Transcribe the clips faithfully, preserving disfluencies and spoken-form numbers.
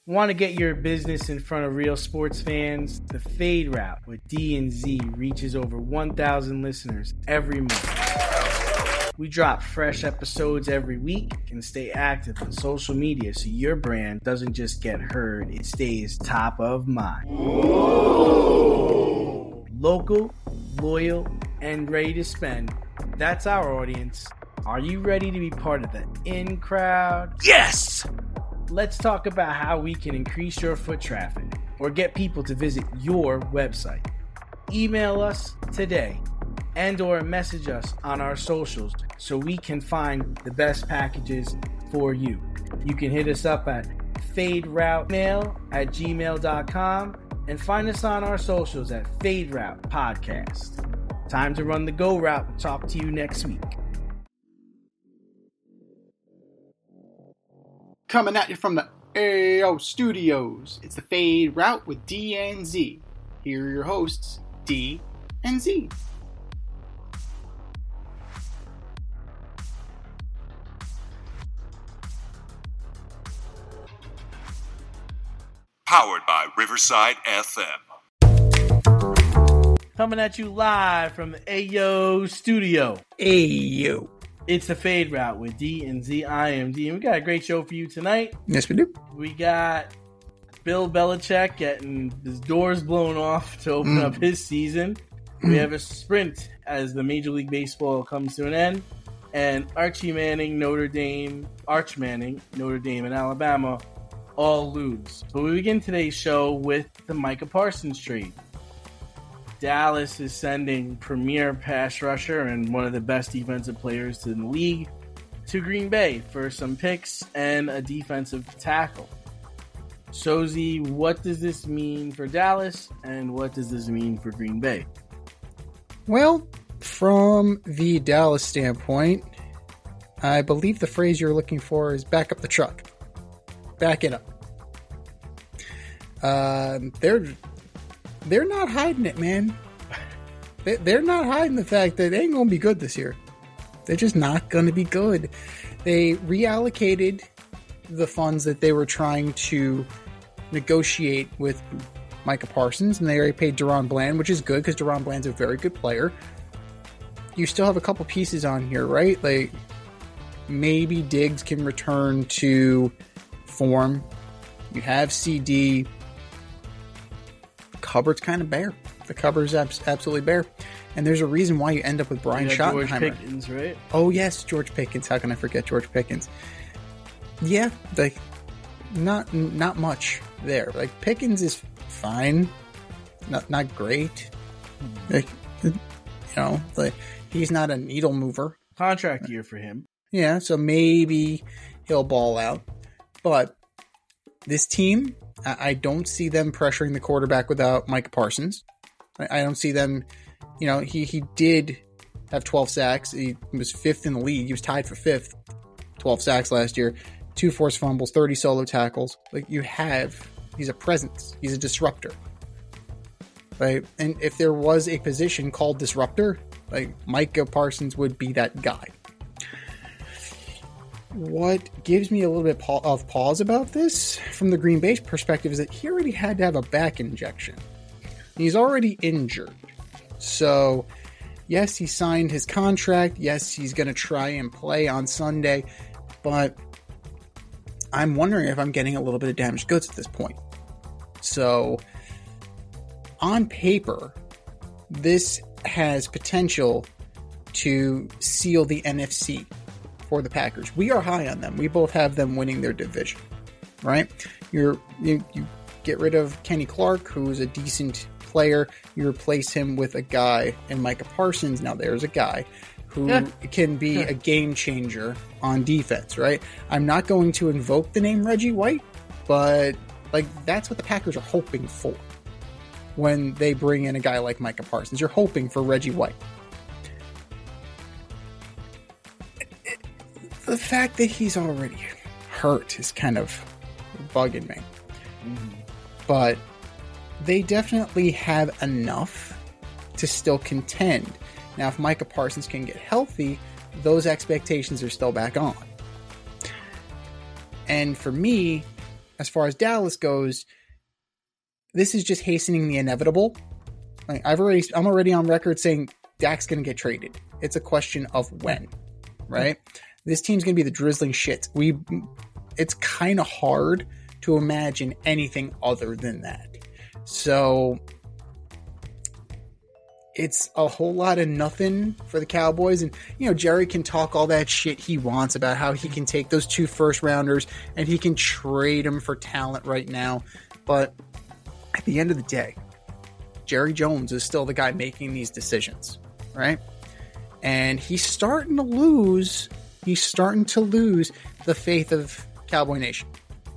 Want to get your business in front of real sports fans? The Fade Route with D and Z reaches over one thousand listeners every month. We drop fresh episodes every week and stay active on social media so your brand doesn't just get heard, it stays top of mind. Whoa. Local, loyal, and ready to spend. That's our audience. Are you ready to be part of the in crowd? Yes! Let's talk about how we can increase your foot traffic or get people to visit your website. Email us today and or message us on our socials so we can find the best packages for you. You can hit us up at faderoutemail at gmail dot com and find us on our socials at Fade Route Podcast. Time to run the go route and talk to you next week. Coming at you from the A O Studios, it's the Fade Route with D and Z. Here are your hosts, D and Z. Powered by Riverside F M. Coming at you live from the A O Studio. Ayo. It's the Fade Route with D and Z. I am D, and we got a great show for you tonight. Yes, we do. We got Bill Belichick getting his doors blown off to open Mm. up his season. Mm. We have a sprint as the Major League Baseball comes to an end. And Archie Manning, Notre Dame, Arch Manning, Notre Dame, and Alabama all lose. So we begin today's show with the Micah Parsons trade. Dallas is sending premier pass rusher and one of the best defensive players in the league to Green Bay for some picks and a defensive tackle. Sozi, what does this mean for Dallas and what does this mean for Green Bay? Well, from the Dallas standpoint, I believe the phrase you're looking for is back up the truck. Back it up. Uh, they're they're not hiding it, man. They, they're not hiding the fact that they ain't going to be good this year. They're just not going to be good. They reallocated the funds that they were trying to negotiate with Micah Parsons, and they already paid Deron Bland, which is good because Deron Bland's a very good player. You still have a couple pieces on here, right? Like, maybe Diggs can return to form. You have C D. Cupboard's kind of bare. The cupboard's abs- absolutely bare. And there's a reason why you end up with Brian Yeah, Schottenheimer. George Pickens, right? Oh, yes, George Pickens. How can I forget George Pickens? Yeah, like, not not much there. Like, Pickens is fine. Not not great. Like, you know, like, he's not a needle mover. Contract year for him. Yeah, so maybe he'll ball out. But this team, I, I don't see them pressuring the quarterback without Micah Parsons. I, I don't see them, you know, he, he did have twelve sacks. He was fifth in the league. He was tied for fifth. twelve sacks last year. Two forced fumbles, thirty solo tackles. Like, you have, he's a presence. He's a disruptor. Right? And if there was a position called disruptor, like, Micah Parsons would be that guy. What gives me a little bit of pause about this, from the Green Bay perspective, is that he already had to have a back injection. He's already injured. So, yes, he signed his contract. Yes, he's going to try and play on Sunday. But I'm wondering if I'm getting a little bit of damaged goods at this point. So, on paper, this has potential to seal the N F C for the Packers. We are high on them. We both have them winning their division, right? You're, you you get rid of Kenny Clark, who's a decent player. You replace him with a guy in Micah Parsons. Now there's a guy who yeah. can be yeah. a game changer on defense, right? I'm not going to invoke the name Reggie White, but like, that's what the Packers are hoping for when they bring in a guy like Micah Parsons. You're hoping for Reggie White. The fact that he's already hurt is kind of bugging me. Mm-hmm. But they definitely have enough to still contend. Now, if Micah Parsons can get healthy, those expectations are still back on. And for me, as far as Dallas goes, this is just hastening the inevitable. Like, I've already, I'm already on record saying Dak's going to get traded. It's a question of when, right? This team's going to be the drizzling shit. We, it's kind of hard to imagine anything other than that. So it's a whole lot of nothing for the Cowboys. And, you know, Jerry can talk all that shit he wants about how he can take those two first rounders and he can trade them for talent right now. But at the end of the day, Jerry Jones is still the guy making these decisions, right? And he's starting to lose, he's starting to lose the faith of Cowboy Nation.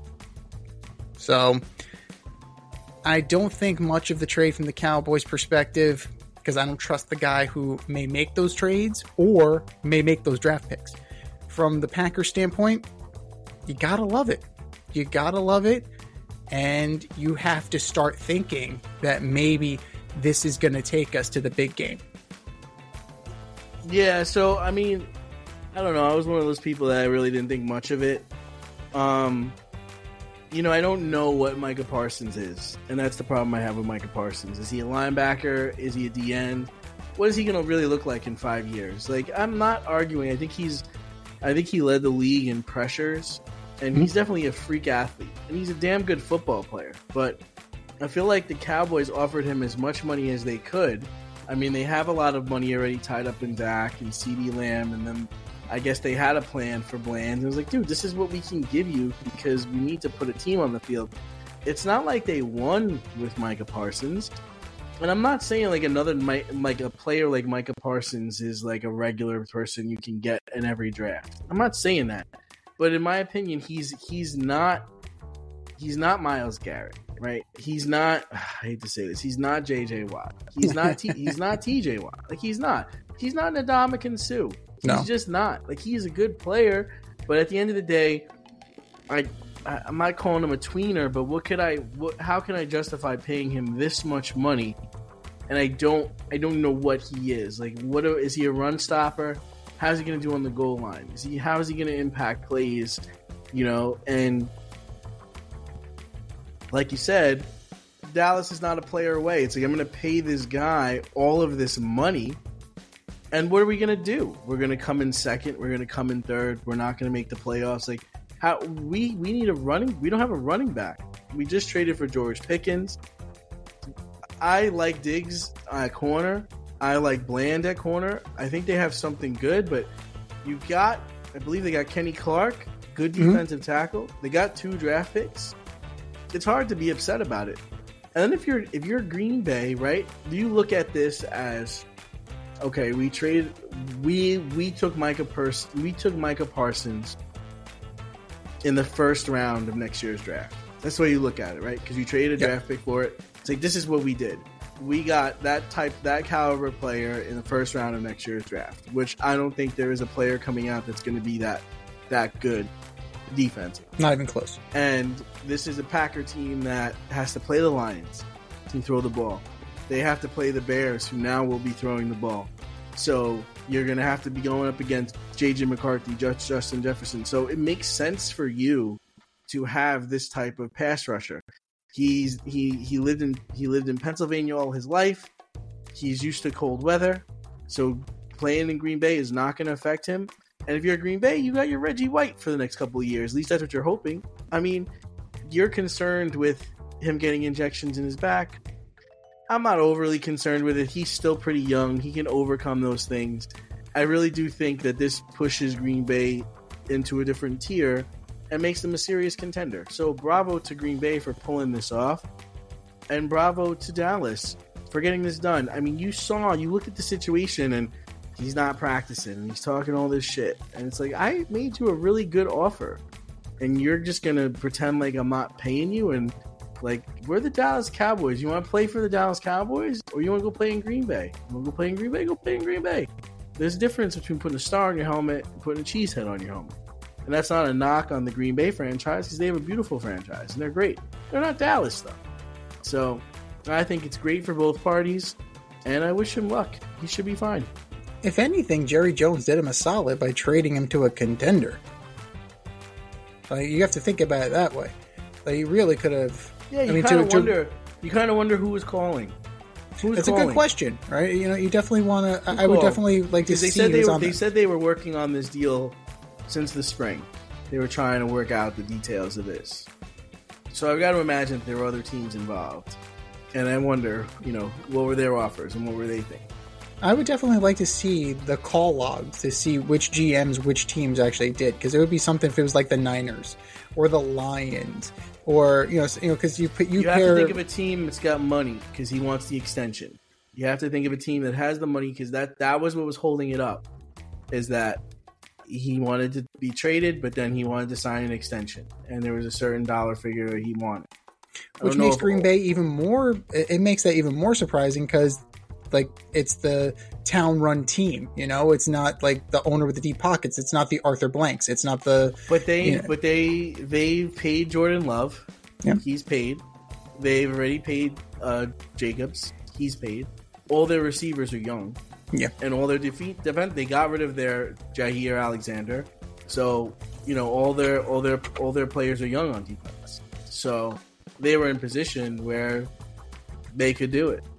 So I don't think much of the trade from the Cowboys' perspective, because I don't trust the guy who may make those trades or may make those draft picks. From the Packers standpoint, you gotta love it. You gotta love it. And you have to start thinking that maybe this is going to take us to the big game. Yeah, so, I mean, I don't know. I was one of those people that I really didn't think much of it. Um, you know, I don't know what Micah Parsons is. And that's the problem I have with Micah Parsons. Is he a linebacker? Is he a D N? What is he going to really look like in five years? Like, I'm not arguing. I think he's, I think he led the league in pressures. And he's definitely a freak athlete. And he's a damn good football player. But I feel like the Cowboys offered him as much money as they could. I mean, they have a lot of money already tied up in Dak and CeeDee Lamb. And then I guess they had a plan for Bland. It was like, dude, this is what we can give you because we need to put a team on the field. It's not like they won with Micah Parsons. And I'm not saying like another, like a player like Micah Parsons is like a regular person you can get in every draft. I'm not saying that. But in my opinion, he's he's not he's not Myles Garrett, right? He's not. I hate to say this. He's not J J Watt. He's not. T, he's not T J Watt. Like he's not. He's not Ndamukong Suh. He's No. just not. Like he's a good player, but at the end of the day, I, I I'm not calling him a tweener. But what could I? What? How can I justify paying him this much money? And I don't. I don't know what he is. Like what are, is he a run stopper? How's he going to do on the goal line? Is he, how is he going to impact plays? You know, and like you said, Dallas is not a player away. It's like, I'm going to pay this guy all of this money. And what are we going to do? We're going to come in second. We're going to come in third. We're not going to make the playoffs. Like how we, we need a running. We don't have a running back. We just traded for George Pickens. I like Diggs at corner. I like Bland at corner. I think they have something good, but you got, I believe they got Kenny Clark, good defensive mm-hmm. tackle. They got two draft picks. It's hard to be upset about it. And then if you're if you're Green Bay, right? Do you look at this as okay? We traded, we we took Micah Pers- we took Micah Parsons in the first round of next year's draft. That's the way you look at it, right? Because you traded a yep. draft pick for it. It's like this is what we did. We got that type, that caliber player in the first round of next year's draft, which I don't think there is a player coming out that's going to be that that good defensive. Not even close. And this is a Packer team that has to play the Lions to throw the ball. They have to play the Bears, who now will be throwing the ball. So you're going to have to be going up against J J McCarthy, Justin Jefferson. So it makes sense for you to have this type of pass rusher. He's he he lived in he lived in Pennsylvania all his life. He's used to cold weather, so playing in Green Bay is not going to affect him. And if you're Green Bay, you got your Reggie White for the next couple of years. At least that's what you're hoping. I mean, you're concerned with him getting injections in his back. I'm not overly concerned with it. He's still pretty young. He can overcome those things. I really do think that this pushes Green Bay into a different tier and makes them a serious contender. So bravo to Green Bay for pulling this off. And bravo to Dallas for getting this done. I mean, you saw, you looked at the situation and he's not practicing and he's talking all this shit. And it's like, I made you a really good offer. And you're just going to pretend like I'm not paying you. And like, we're the Dallas Cowboys. You want to play for the Dallas Cowboys? Or you want to go play in Green Bay? You want to go play in Green Bay? Go play in Green Bay. There's a difference between putting a star on your helmet and putting a cheese head on your helmet. And that's not a knock on the Green Bay franchise because they have a beautiful franchise and they're great. They're not Dallas though. So I think it's great for both parties and I wish him luck. He should be fine. If anything, Jerry Jones did him a solid by trading him to a contender. Like, you have to think about it that way. Like, he really could have. Yeah, you I mean, kind of to- to- wonder. You kind of wonder who was calling. Who was It's a calling? good question, right? You know, you definitely want to. Who I would called? definitely like to Because they see said they who's were. on They there. said they were working on this deal since the spring. They were trying to work out the details of this. So I've got to imagine that there were other teams involved, and I wonder, you know, what were their offers and what were they thinking? I would definitely like to see the call logs to see which G Ms, which teams actually did, because it would be something if it was like the Niners or the Lions, or you know, you know, because you put you, You have pair. to think of a team that's got money because he wants the extension. You have to think of a team that has the money because that that was what was holding it up, is that he wanted to be traded, but then he wanted to sign an extension, and there was a certain dollar figure that he wanted. I Which don't know makes if- Green Bay even more. It it makes that even more surprising because, like, it's the town-run team. You know, it's not like the owner with the deep pockets. It's not the Arthur Blanks. It's not the. But they, Yeah. but they, they've paid Jordan Love. Yeah. He's paid. They've already paid uh, Jacobs. He's paid. All their receivers are young. Yeah. And all their defeat defense, they got rid of their Jair Alexander. So you know all their all their all their players are young on defense. So they were in position where they could do it.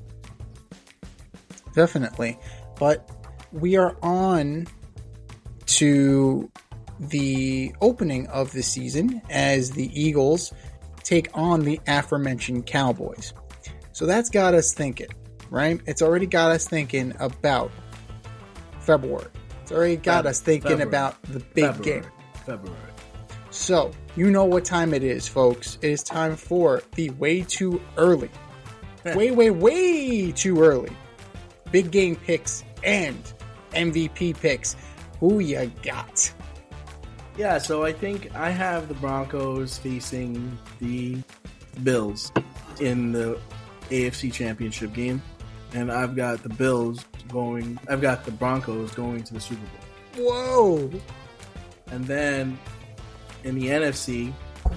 Definitely. But we are on to the opening of the season as the Eagles take on the aforementioned Cowboys. So that's got us thinking, right? It's already got us thinking about February. It's already got Feb- us thinking February. about the big February. game. February. So, you know what time it is, folks. It is time for the way too early. way, way, way too early. Big game picks and M V P picks. Who you got? Yeah, so I think I have the Broncos facing the Bills in the A F C Championship game, and I've got the Bills going. I've got the Broncos going to the Super Bowl, Whoa. and then in the N F C,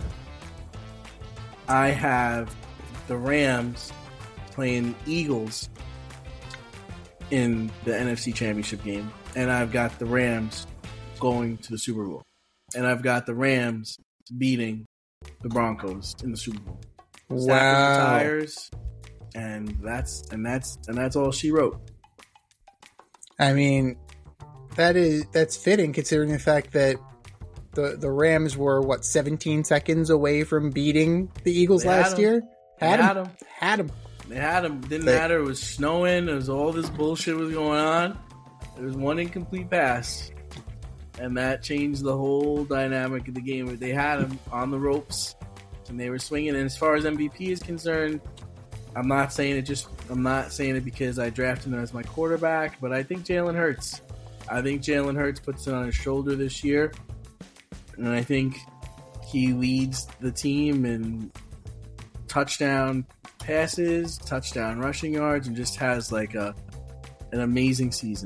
I have the Rams playing Eagles in the N F C Championship game, and I've got the Rams going to the Super Bowl. And I've got the Rams beating the Broncos in the Super Bowl. Stafford Wow. retires, and that's and that's and that's all she wrote. I mean, that is that's fitting considering the fact that the the Rams were what seventeen seconds away from beating the Eagles They had last 'em. year. Had They had him. 'em. Had him. They had them. Didn't They- matter. It was snowing. It was all this bullshit was going on. There was one incomplete pass, and that changed the whole dynamic of the game. They had him on the ropes, and they were swinging. And as far as M V P is concerned, I'm not saying it just. I'm not saying it because I drafted him as my quarterback, but I think Jalen Hurts. I think Jalen Hurts puts it on his shoulder this year, and I think he leads the team in touchdown passes, touchdown rushing yards, and just has like a an amazing season.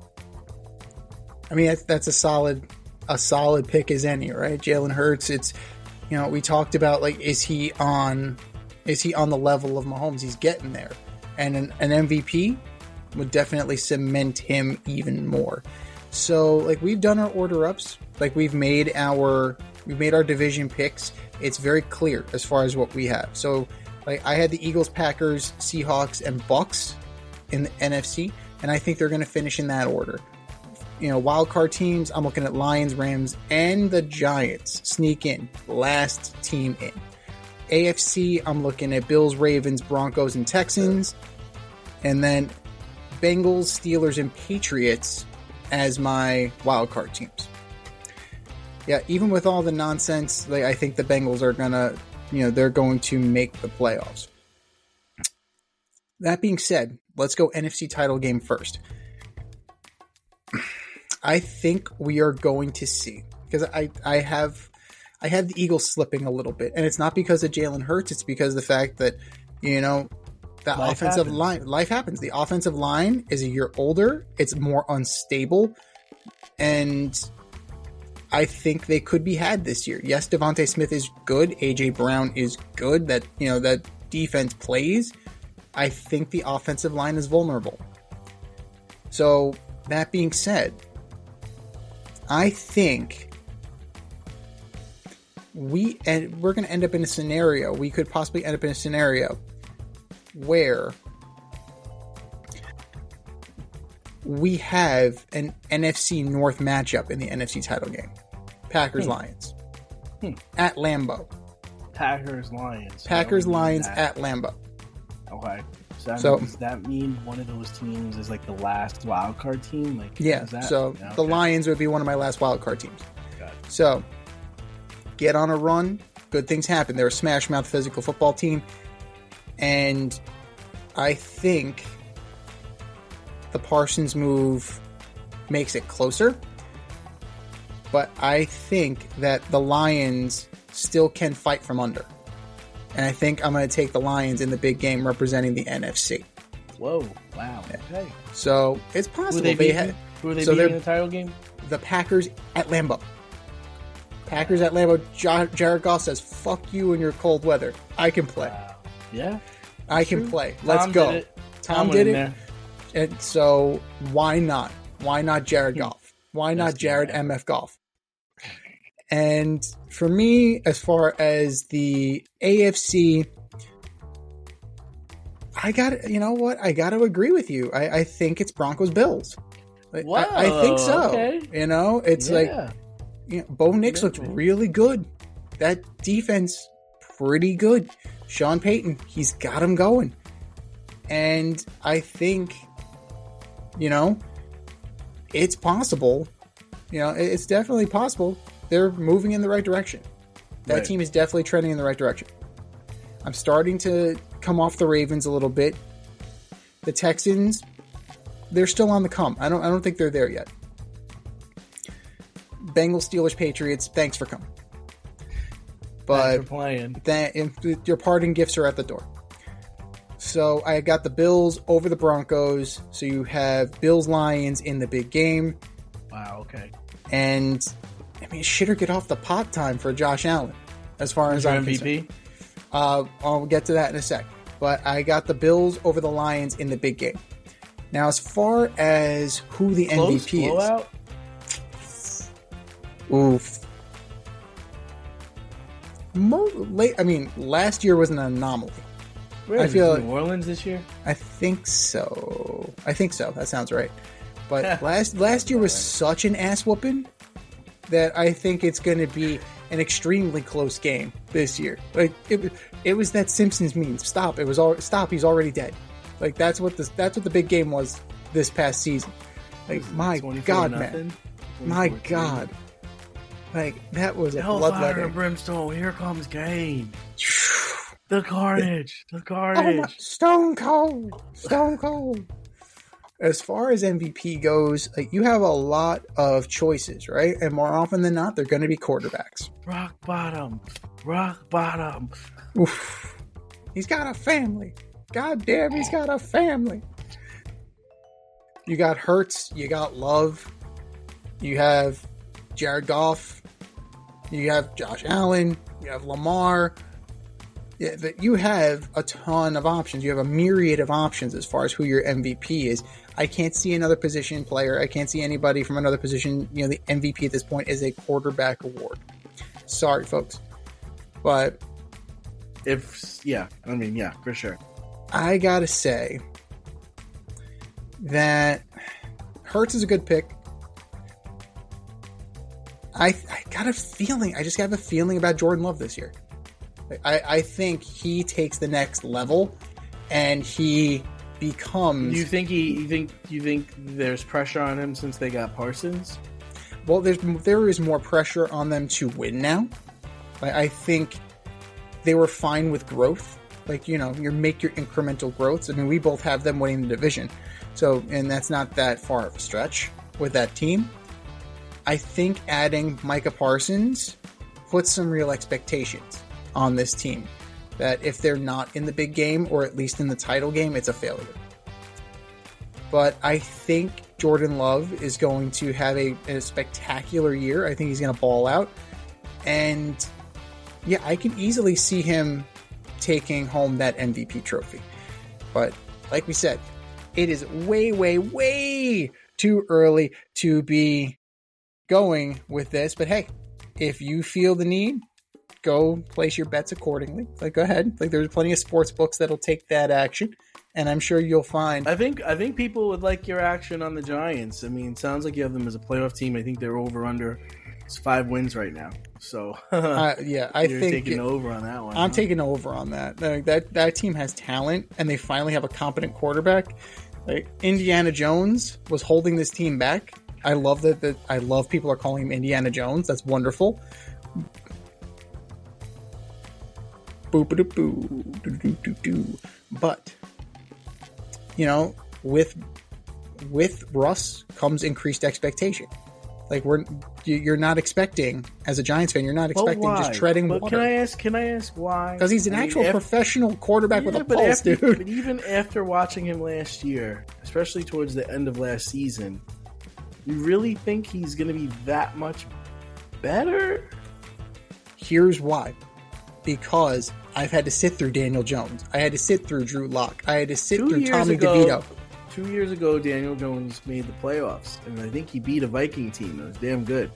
I mean, that's, that's a solid, a solid pick as any, right? Jalen Hurts. It's, you know, we talked about like, is he on, is he on the level of Mahomes? He's getting there, and an, an M V P would definitely cement him even more. So, like, we've done our order ups, like we've made our, we've made our division picks. It's very clear as far as what we have. So, like, I had the Eagles, Packers, Seahawks, and Bucks in the N F C, and I think they're going to finish in that order. You know, wild card teams, I'm looking at Lions, Rams, and the Giants sneak in. Last team in. A F C, I'm looking at Bills, Ravens, Broncos, and Texans. And then Bengals, Steelers, and Patriots as my wild card teams. Yeah, even with all the nonsense, like, I think the Bengals are going to, you know, they're going to make the playoffs. That being said, let's go N F C title game first. I think we are going to see, because I, I have I have the Eagles slipping a little bit, and it's not because of Jalen Hurts, it's because of the fact that, you know, that Life offensive happens. line, life happens. The offensive line is a year older, it's more unstable, and I think they could be had this year. Yes, Devontae Smith is good, A J Brown is good, that, you know, that defense plays. I think the offensive line is vulnerable. So, that being said, I think we and we're going to end up in a scenario. We could possibly end up in a scenario where we have an N F C North matchup in the N F C title game. Packers hmm. Lions hmm. at Lambeau. Packers Lions. Packers Lions at Lambeau. Okay. So, that so does that mean one of those teams is like the last wild card team? Like yeah. So yeah, okay. the Lions would be one of my last wild card teams. Got it. So get on a run. Good things happen. They're a smash mouth physical football team, and I think the Parsons move makes it closer. But I think that the Lions still can fight from under. And I think I'm going to take the Lions in the big game representing the N F C. Whoa. Wow. Okay. So it's possible. Who are they, they beating? ha- Who are they so beating in the title game? The Packers at Lambeau. Packers at Lambeau. J- Jared Goff says, fuck you and your cold weather. I can play. Wow. Yeah. I can true. play. Let's Tom go. Did it. Tom, Tom did it. There. And so why not? Why not Jared Goff? Why not That's Jared right. M F Goff? And for me, as far as the A F C, I got you know what? I got to agree with you. I, I think it's Broncos Bills. I, Whoa, I, I think so. Okay. You know, it's Yeah. like you know, Bo Nix Yeah, looked man. really good. That defense, pretty good. Sean Payton, he's got him going. And I think, you know, it's possible. You know, it's definitely possible. They're moving in the right direction. That Right. team is definitely trending in the right direction. I'm starting to come off the Ravens a little bit. The Texans, they're still on the come. I don't I don't think they're there yet. Bengals, Steelers, Patriots, thanks for coming. But Thanks for playing. that, your parting gifts are at the door. So I got the Bills over the Broncos. So you have Bills Lions in the big game. Wow, okay. And I mean, shit or get off the pot time for Josh Allen, as far as Your I'm M V P? concerned. Uh, I'll get to that in a sec. But I got the Bills over the Lions in the big game. Now, as far as who the Close M V P blowout? is, oof. Mo- late, I mean, last year was an anomaly. Where I is feel it, like- New Orleans this year? I think so. I think so. That sounds right. But last last year was such an ass whooping that I think it's going to be an extremely close game this year. Like it, it was that Simpsons meme. Stop! It was all stop. He's already dead. Like that's what this that's what the big game was this past season. Like my God, man, my God, like that was a Hellfire bloodletting. and brimstone. Here comes Kane. The carnage. The Oh carnage. my, Stone Cold, Stone Cold. As far as M V P goes, like you have a lot of choices, right? And more often than not, they're going to be quarterbacks. Rock bottom. Rock bottom. Oof. He's got a family. God damn, he's got a family. You got Hurts. You got Love. You have Jared Goff. You have Josh Allen. You have Lamar. Yeah, that you have a ton of options. You have a myriad of options as far as who your M V P is. I can't see another position player. I can't see anybody from another position. You know, the M V P at this point is a quarterback award. Sorry, folks. But If, yeah, I mean, yeah, for sure. I gotta say that Hurts is a good pick. I, I got a feeling, I just have a feeling about Jordan Love this year. I, I think he takes the next level and he becomes. Do you think he? You think? You think there's pressure on him since they got Parsons? Well, there's there is more pressure on them to win now. I, I think they were fine with growth. Like, you know, you make your incremental growths. I mean, we both have them winning the division. So, and that's not that far of a stretch with that team. I think adding Micah Parsons puts some real expectations on this team. That if they're not in the big game, or at least in the title game, it's a failure. But I think Jordan Love is going to have a, a spectacular year. I think he's going to ball out. And yeah, I can easily see him taking home that M V P trophy. But like we said, it is way, way, way too early to be going with this. But hey, if you feel the need, go place your bets accordingly. Like, go ahead. Like, there's plenty of sports books that'll take that action, and I'm sure you'll find. I think I think people would like your action on the Giants. I mean, it sounds like you have them as a playoff team. I think they're over under. It's five wins right now. So uh, yeah, I you're think taking it, over on that one. I'm huh? taking over on that. Like, that that team has talent, and they finally have a competent quarterback. Like, Indiana Jones was holding this team back. I love that. That I love people are calling him Indiana Jones. That's wonderful. Boop a boo doo doo doo doo. But you know, with with Russ comes increased expectation. Like, we're you're not expecting, as a Giants fan, you're not expecting just treading but water. Can I ask? Can I ask why? Because he's an I mean, actual after, professional quarterback yeah, with a but pulse, after, dude. But even after watching him last year, especially towards the end of last season, you really think he's going to be that much better? Here's why. Because I've had to sit through Daniel Jones. I had to sit through Drew Lock. I had to sit Two through years Tommy ago- DeVito. Two years ago, Daniel Jones made the playoffs, and I think he beat a Viking team that was damn good.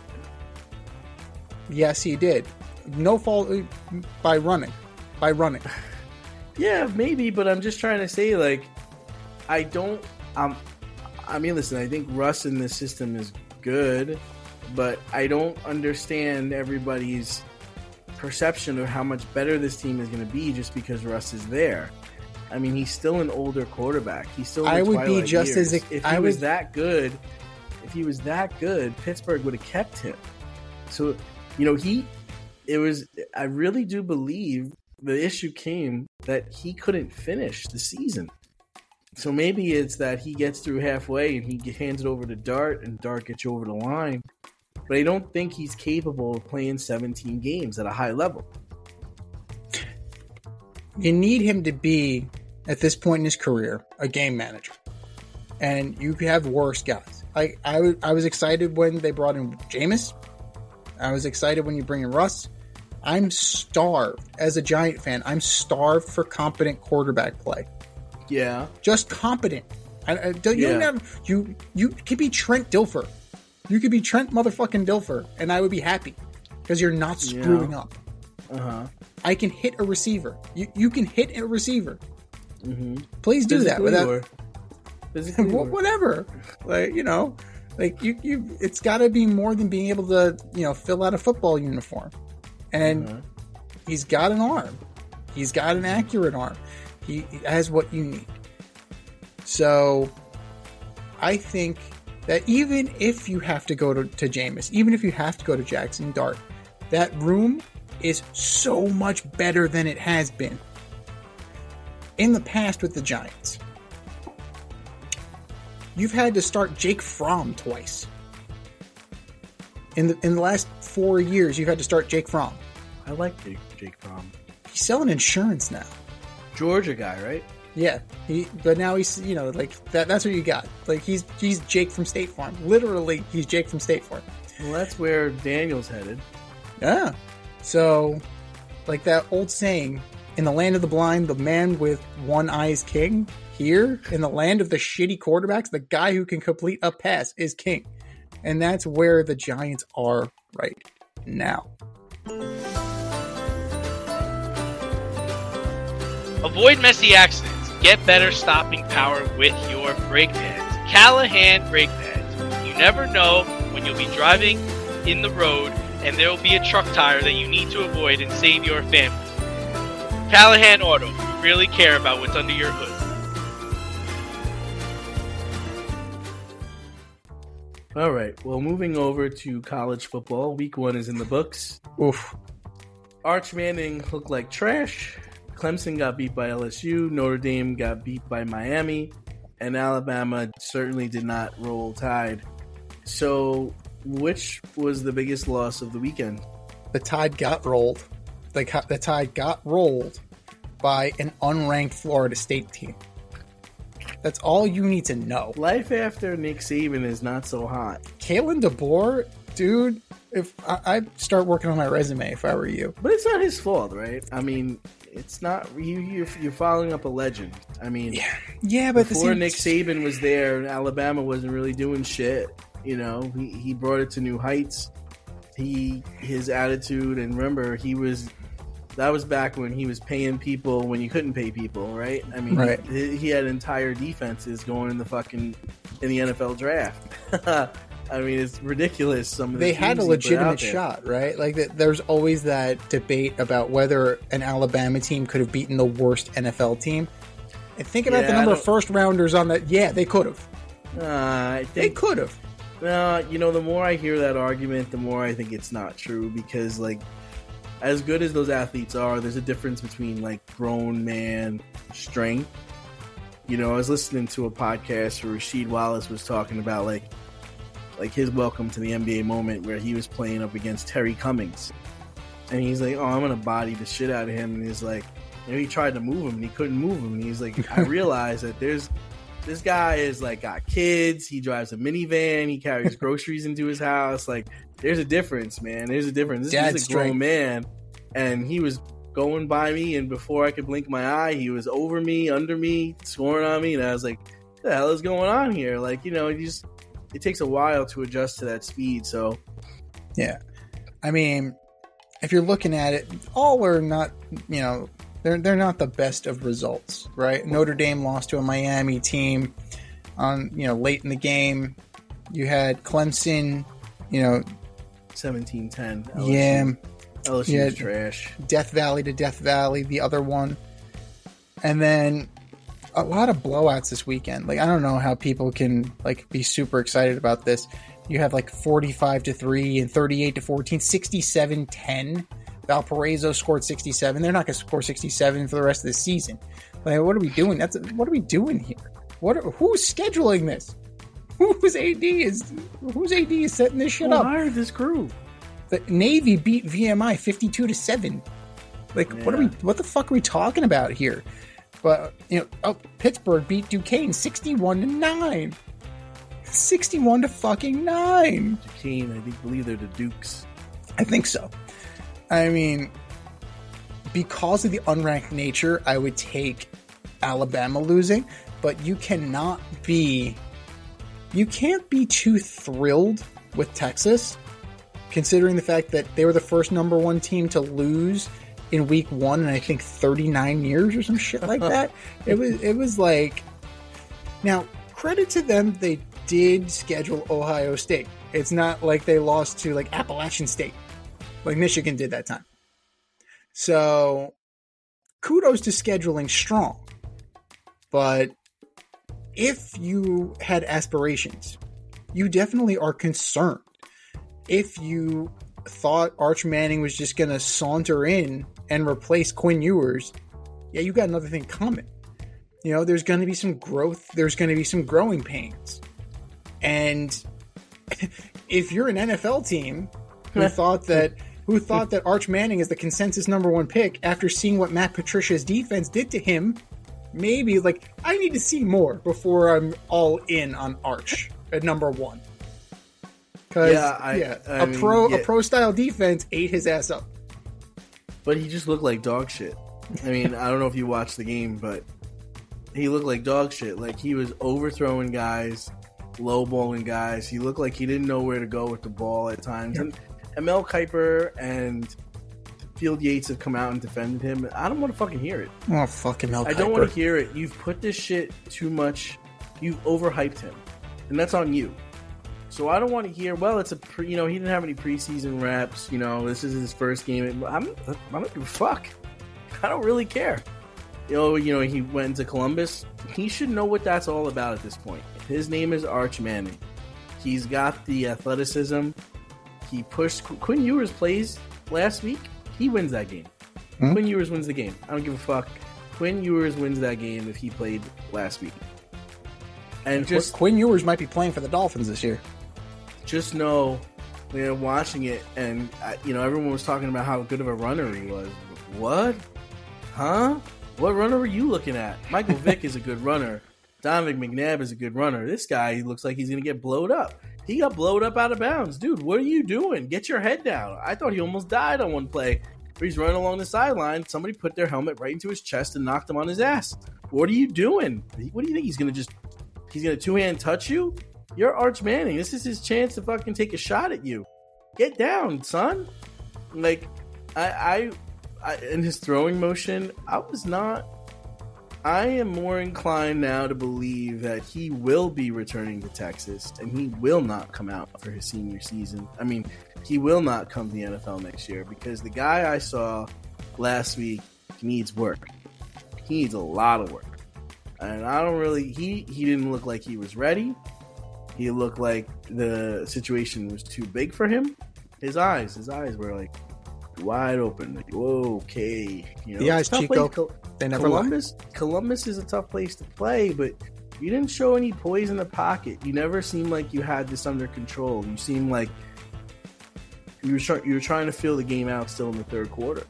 Yes, he did. No fault by running. By running. Yeah, maybe, but I'm just trying to say, like, I don't. Um, I mean, listen, I think Russ in this system is good, but I don't understand everybody's perception of how much better this team is going to be just because Russ is there. I mean, he's still an older quarterback. He's still in the I would be twilight just years. as if he I was would- that good. If he was that good, Pittsburgh would have kept him. So, you know, he. It was. I really do believe the issue came that he couldn't finish the season. So maybe it's that he gets through halfway and he hands it over to Dart, and Dart gets you over the line. But I don't think he's capable of playing seventeen games at a high level. You need him to be, at this point in his career, a game manager. And you have worse guys. I, I, w- I was excited when they brought in Jameis. I was excited when you bring in Russ. I'm starved. As a Giant fan, I'm starved for competent quarterback play. Yeah. Just competent. I, I, don't, you, Yeah. don't have, you, you could be Trent Dilfer. You could be Trent motherfucking Dilfer, and I would be happy. Because you're not screwing Yeah. up. Uh-huh. I can hit a receiver. You you can hit a receiver. Mm-hmm. Please do that without or, physically or. whatever. Like, you know, like you you. It's got to be more than being able to, you know, fill out a football uniform. And Uh-huh. he's got an arm. He's got an accurate arm. He, he has what you need. So, I think that even if you have to go to, to Jameis, even if you have to go to Jackson Dart, that room is so much better than it has been in the past with the Giants. You've had to start Jake Fromm twice. In the in the last four years, you've had to start Jake Fromm. I like Jake, Jake Fromm. He's selling insurance now. Georgia guy, right? Yeah, he, but now he's, you know, like that. That's what you got. Like he's he's Jake from State Farm. Literally, he's Jake from State Farm. Well, that's where Daniel's headed. Yeah. So, like that old saying, in the land of the blind, the man with one eye is king. Here, in the land of the shitty quarterbacks, the guy who can complete a pass is king. And that's where the Giants are right now. Avoid messy accidents. Get better stopping power with your brake pads. Callahan brake pads. You never know when you'll be driving in the road and there will be a truck tire that you need to avoid and save your family. Callahan Auto. We really care about what's under your hood. All right. Well, moving over to college football. Week one is in the books. Oof. Arch Manning looked like trash. Clemson got beat by L S U. Notre Dame got beat by Miami. And Alabama certainly did not roll Tide. So, which was the biggest loss of the weekend? The Tide got rolled. The, the Tide got rolled by an unranked Florida State team. That's all you need to know. Life after Nick Saban is not so hot. Kalen DeBoer, dude, if I, I'd start working on my resume if I were you. But it's not his fault, right? I mean, it's not you. You're, you're following up a legend. I mean, Yeah, yeah, but before the Nick Saban was there, Alabama wasn't really doing shit. You know, he he brought it to new heights. he his attitude, and remember, he was that was back when he was paying people when you couldn't pay people, right? I mean, right. he, he had entire defenses going in the fucking in the N F L draft. I mean, it's ridiculous. Some of the they had a legitimate shot, right? Like, the, there's always that debate about whether an Alabama team could have beaten the worst N F L team. And think about yeah, the number of first rounders on that. Yeah, they could have. Uh, I think, they could have. Uh, you know, the more I hear that argument, the more I think it's not true, because, like, as good as those athletes are, there's a difference between, like, grown man strength. You know, I was listening to a podcast where Rasheed Wallace was talking about, like, like his welcome to the N B A moment where he was playing up against Terry Cummings. And he's like, oh, I'm going to body the shit out of him. And he's like, you know, he tried to move him and he couldn't move him. And he's like, I realized that there's, this guy is like got kids. He drives a minivan. He carries groceries into his house. Like, there's a difference, man. There's a difference. This Dad's is a grown strength. man. And he was going by me. And before I could blink my eye, he was over me, under me, scoring on me. And I was like, what the hell is going on here? Like, you know, you just, it takes a while to adjust to that speed. So, yeah. I mean, if you're looking at it, all are not, you know, they're they're not the best of results, right? Notre Dame lost to a Miami team on, you know, late in the game. You had Clemson, you know, seventeen ten. L S U. Yeah. L S U yeah, is trash. Death Valley to Death Valley, the other one. And then a lot of blowouts this weekend. Like, I don't know how people can, like, be super excited about this. You have, like, forty-five to three and thirty-eight to fourteen, sixty-seven ten. Valparaiso scored sixty-seven. They're not going to score sixty-seven for the rest of the season. Like, what are we doing? That's what are we doing here? What? Are, who's scheduling this? Whose A D is? Whose A D is setting this shit Who up? hired this crew? The Navy beat V M I fifty-two to seven. Like, Yeah. what are we? What the fuck are we talking about here? But, you know, oh, Pittsburgh beat Duquesne sixty-one to nine. sixty-one to fucking nine. Duquesne, I think, believe they're the Dukes. I think so. I mean, because of the unranked nature, I would take Alabama losing, but you cannot be, you can't be too thrilled with Texas, considering the fact that they were the first number one team to lose in week one in, I think, thirty-nine years or some shit like that. It was, it was like, now, credit to them, they did schedule Ohio State. It's not like they lost to, like, Appalachian State, like Michigan did that time. So, kudos to scheduling strong. But if you had aspirations, you definitely are concerned. If you thought Arch Manning was just going to saunter in and replace Quinn Ewers, yeah, you got another thing coming. You know, there's going to be some growth. There's going to be some growing pains. And if you're an N F L team who thought that who thought that Arch Manning is the consensus number one pick after seeing what Matt Patricia's defense did to him, maybe, like, I need to see more before I'm all in on Arch at number one. Because Yeah, I- yeah, I a mean, pro yeah. a pro style defense ate his ass up. But he just looked like dog shit. I mean, I don't know if you watched the game, but he looked like dog shit. Like, he was overthrowing guys, lowballing guys. He looked like he didn't know where to go with the ball at times. Yeah. And, and Mel Kiper and Field Yates have come out and defended him. I don't want to fucking hear it. Oh, fucking Mel I Kiper. don't want to hear it. You've put this shit too much. You've overhyped him. And that's on you. So I don't want to hear, well, it's a, pre, you know, he didn't have any preseason reps. You know, this is his first game. I'm, I don't give a fuck. I don't really care. You know, you know, he went to Columbus. He should know what that's all about at this point. His name is Arch Manning. He's got the athleticism. He pushed. Quinn Ewers plays last week. He wins that game. Hmm? Quinn Ewers wins the game. I don't give a fuck. Quinn Ewers wins that game if he played last week. And Qu- just Quinn Ewers might be playing for the Dolphins this year. just know, you know, watching it, and uh, you know, everyone was talking about how good of a runner he was. What? Huh? What runner were you looking at? Michael Vick is a good runner. Donovan McNabb is a good runner. This guy, he looks like he's going to get blowed up. He got blowed up out of bounds. Dude, what are you doing? Get your head down. I thought he almost died on one play where he's running along the sideline. Somebody put their helmet right into his chest and knocked him on his ass. What are you doing? What do you think? He's going to just, he's going to two-hand touch you? You're Arch Manning. This is his chance to fucking take a shot at you. get down, son. Like, I, I, I in his throwing motion, I was not. I am more inclined now to believe that he will be returning to Texas and he will not come out for his senior season. I mean, he will not come to the N F L next year because the guy I saw last week needs work. He needs a lot of work. And I don't really, he, he didn't look like he was ready. He looked like the situation was too big for him. His eyes, his eyes were like wide open. Like, whoa, okay. You know, the eyes, Chico, place. they never Columbus, lie. Columbus is a tough place to play, but you didn't show any poise in the pocket. You never seemed like you had this under control. You seemed like you were, try- you were trying to feel the game out still in the third quarter.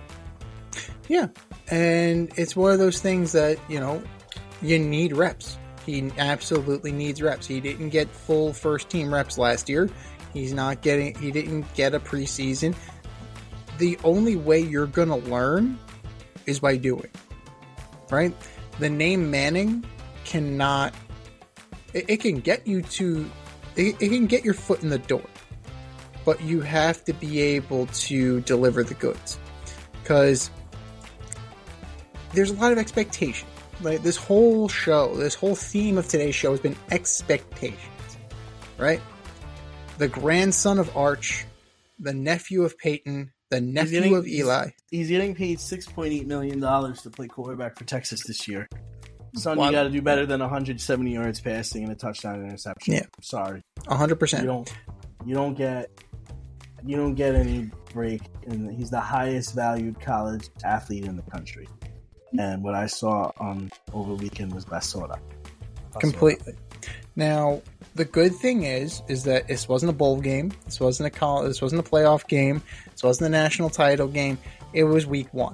Yeah, and it's one of those things that, you know, you need reps. He absolutely needs reps. He didn't get full first team reps last year. He's not getting, he didn't get a preseason. The only way you're going to learn is by doing, right? The name Manning cannot, it, it can get you to, it, it can get your foot in the door, but you have to be able to deliver the goods because there's a lot of expectation. Like this whole show, this whole theme of today's show has been expectations, right? The grandson of Arch, the nephew of Peyton, the nephew getting, of Eli. He's, he's getting paid six point eight million dollars to play quarterback for Texas this year. Son, Wow. you got to do better than one hundred seventy yards passing and a touchdown and interception. Yeah. I'm sorry. one hundred percent. You don't, you don't get, you don't get any break. And he's the highest valued college athlete in the country. And what I saw on over the weekend was Basura. Completely. Now, the good thing is, is that this wasn't a bowl game. This wasn't a college, this wasn't a playoff game. This wasn't a national title game. It was week one.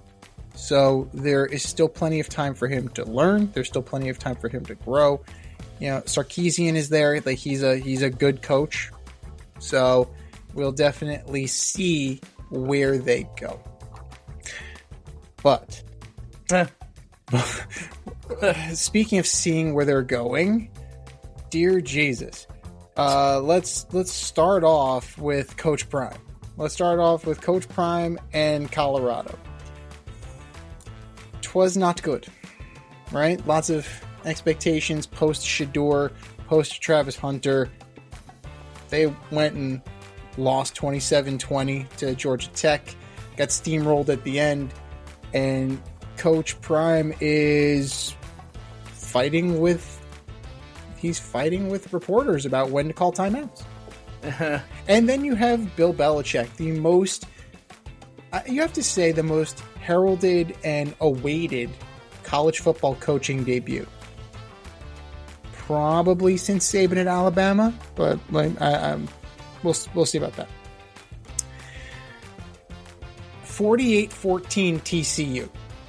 So there is still plenty of time for him to learn. There's still plenty of time for him to grow. You know, Sarkisian is there. Like he's a he's a good coach. So we'll definitely see where they go. But speaking of seeing where they're going, dear Jesus, uh, let's let's start off with Coach Prime. Let's start off with Coach Prime and Colorado. 'Twas not good, right? Lots of expectations post Shador, post Travis Hunter. They went and lost twenty-seven twenty to Georgia Tech, got steamrolled at the end, and Coach Prime is fighting with he's fighting with reporters about when to call timeouts. And then you have Bill Belichick, the most you have to say the most heralded and awaited college football coaching debut. Probably since Saban at Alabama, but like I, I'm, we'll we'll see about that. forty-eight fourteen T C U.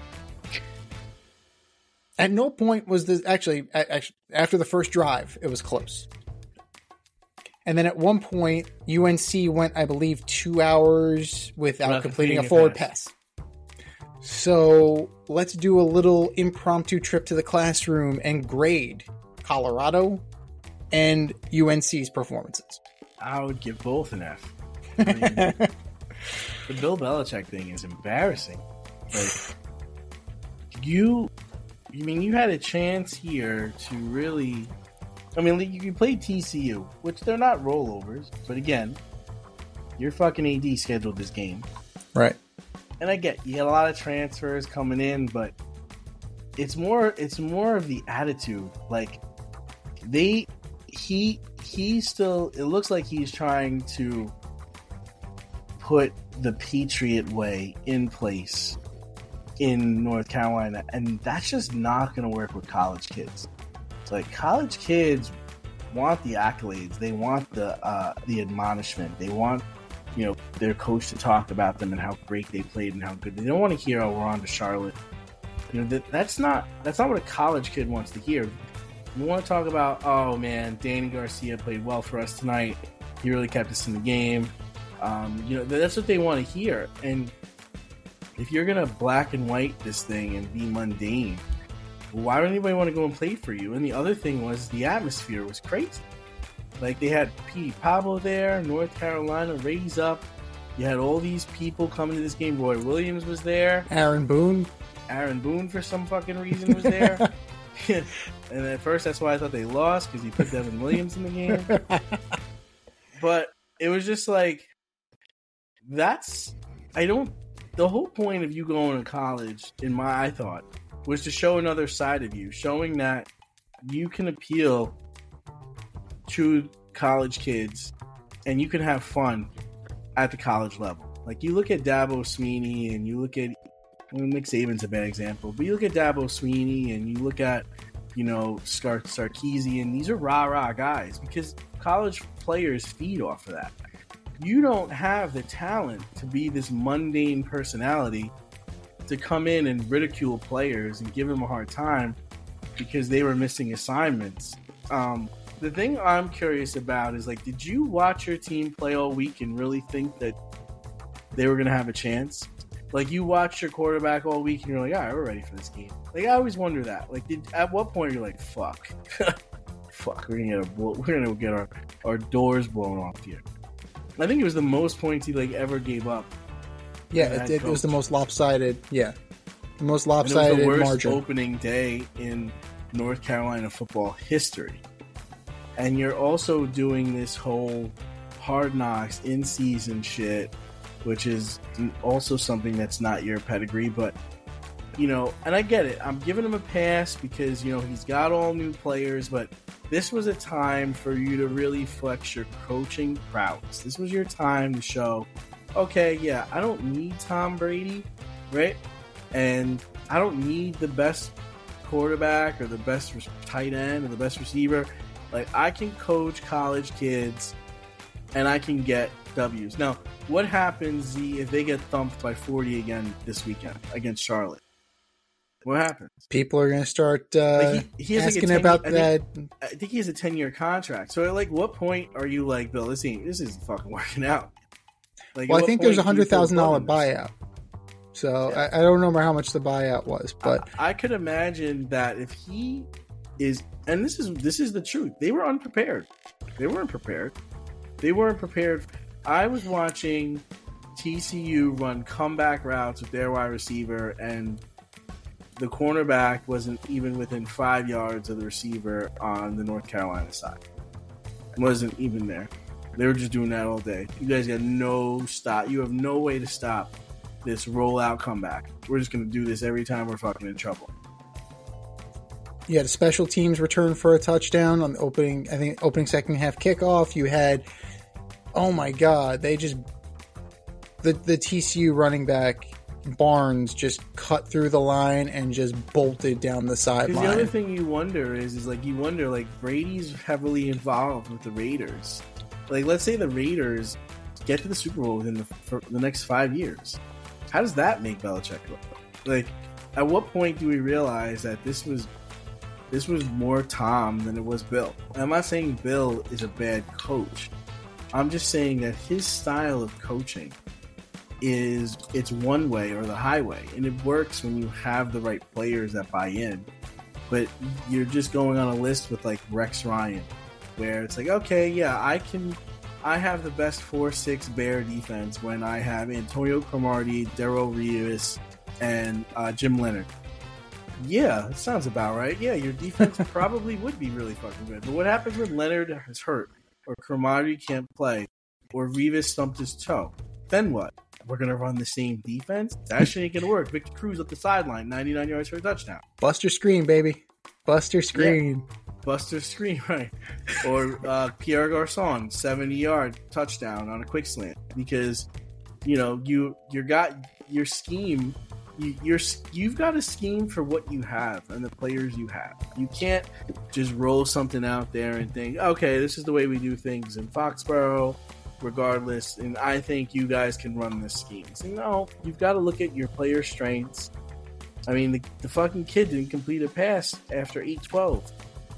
At no point was this actually, actually after the first drive, it was close. And then at one point, U N C went, I believe, two hours without Without completing a completing a forward pass. pass. So let's do a little impromptu trip to the classroom and grade Colorado and U N C's performances. I would give both an F. I mean, the Bill Belichick thing is embarrassing. Like you, I mean, you had a chance here to really. I mean, you, you played T C U, which they're not rollovers, but again, your fucking A D scheduled this game, Right. and I get you had a lot of transfers coming in, but it's more, it's more of the attitude. Like they, he, he still. It looks like he's trying to put the Patriot way in place in North Carolina, and that's just not going to work with college kids. It's like college kids want the accolades, they want the uh, the admonishment, they want, you know, their coach to talk about them and how great they played and how good. They don't want to hear, "Oh, we're on to Charlotte." You know, that that's not that's not what a college kid wants to hear. You want to talk about, "Oh man, Danny Garcia played well for us tonight. He really kept us in the game." Um, you know, that's what they want to hear. And if you're gonna black and white this thing and be mundane, why would anybody want to go and play for you? And the other thing was the atmosphere was crazy. Like, they had P. Pablo there, North Carolina, raise up. You had all these people coming to this game. Roy Williams was there. Aaron Boone. Aaron Boone, for some fucking reason, was there. And at first, that's why I thought they lost, because he put Devin Williams in the game. But it was just like, that's, I don't, the whole point of you going to college, in my, I thought, was to show another side of you, showing that you can appeal to college kids and you can have fun at the college level. Like, you look at Dabo Swinney and you look at, well, Nick Saban's a bad example, but you look at Dabo Swinney and you look at, you know, Scar- Sarkisian. These are rah-rah guys because college players feed off of that. You don't have the talent to be this mundane personality to come in and ridicule players and give them a hard time because they were missing assignments. Um, the thing I'm curious about is, like, did you watch your team play all week and really think that they were going to have a chance? Like, you watched your quarterback all week and you're like, all right, we're ready for this game. Like, I always wonder that. Like, did, at what point you're like, fuck, fuck, we're gonna get, a, we're gonna get our, our doors blown off here. I think it was the most points he like ever gave up. Yeah, it, it was the most lopsided. Yeah, the most lopsided and it was the worst margin. Opening day in North Carolina football history. And you're also doing this whole Hard Knocks in season shit, which is also something that's not your pedigree, but. You know, and I get it. I'm giving him a pass because, you know, he's got all new players, but this was a time for you to really flex your coaching prowess. This was your time to show, okay, yeah, I don't need Tom Brady, right? And I don't need the best quarterback or the best tight end or the best receiver. Like, I can coach college kids and I can get W's. Now, what happens, Z, if they get thumped by forty again this weekend against Charlotte? What happens? People are going to start uh, like he, he asking like ten, about I that. Think, I think he has a ten-year contract. So, at like, what point are you like, Bill? This ain't this isn't fucking working out. Like, well, I think there's a hundred hundred thousand dollar buyout. So yeah. I, I don't remember how much the buyout was, but I, I could imagine that if he is, and this is this is the truth. They were unprepared. They weren't prepared. They weren't prepared. I was watching T C U run comeback routes with their wide receiver, and the cornerback wasn't even within five yards of the receiver on the North Carolina side. Wasn't even there. They were just doing that all day. You guys got no stop. You have no way to stop this rollout comeback. We're just going to do this every time we're fucking in trouble. You had a special teams return for a touchdown on the opening, I think, opening second half kickoff. You had, oh my God, they just, the, the T C U running back, Barnes, just cut through the line and just bolted down the sideline. The other thing you wonder is, is like, you wonder, like, Brady's heavily involved with the Raiders. Like, let's say the Raiders get to the Super Bowl within the, for the next five years. How does that make Belichick look? Like, at what point do we realize that this was this was more Tom than it was Bill? And I'm not saying Bill is a bad coach. I'm just saying that his style of coaching is, it's one way or the highway, and it works when you have the right players that buy in. But you're just going on a list with like Rex Ryan, where it's like, okay, yeah, I can, I have the best four six Bear defense when I have Antonio Cromartie, Darrelle Revis, and uh, Jim Leonard. Yeah, that sounds about right. Yeah, your defense probably would be really fucking good. But what happens when Leonard is hurt, or Cromartie can't play, or Revis stumped his toe? Then what? We're going to run the same defense? That shit ain't going to work. Victor Cruz up the sideline, ninety-nine yards for a touchdown. Buster Screen, baby. Buster Screen. Yeah. Buster Screen, right. Or uh, Pierre Garçon, seventy-yard touchdown on a quick slant. Because, you know, you you got your scheme, you, you're, you've got a scheme for what you have and the players you have. You can't just roll something out there and think, okay, this is the way we do things in Foxborough, regardless, and I think you guys can run this scheme. So, no, you've got to look at your player strengths. I mean, the, the fucking kid didn't complete a pass after eight twelve.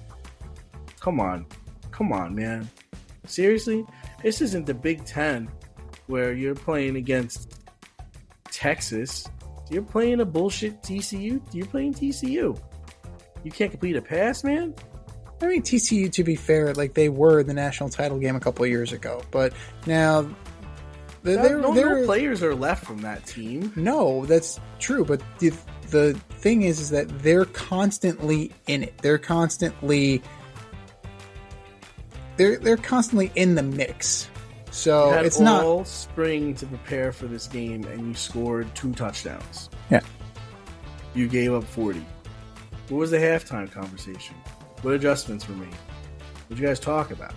Come on. Come on, man. Seriously? This isn't the Big Ten where you're playing against Texas. You're playing a bullshit T C U. You're playing T C U. You can't complete a pass, man? I mean, T C U, to be fair, like they were the national title game a couple of years ago, but now they're, they're, no, they're no players are left from that team. No, that's true, but the the thing is, is that they're constantly in it. They're constantly they're they're constantly in the mix. So you had it's all not spring to prepare for this game, and you scored two touchdowns. Yeah, you gave up forty. What was the halftime conversation? What adjustments were made? What did you guys talk about?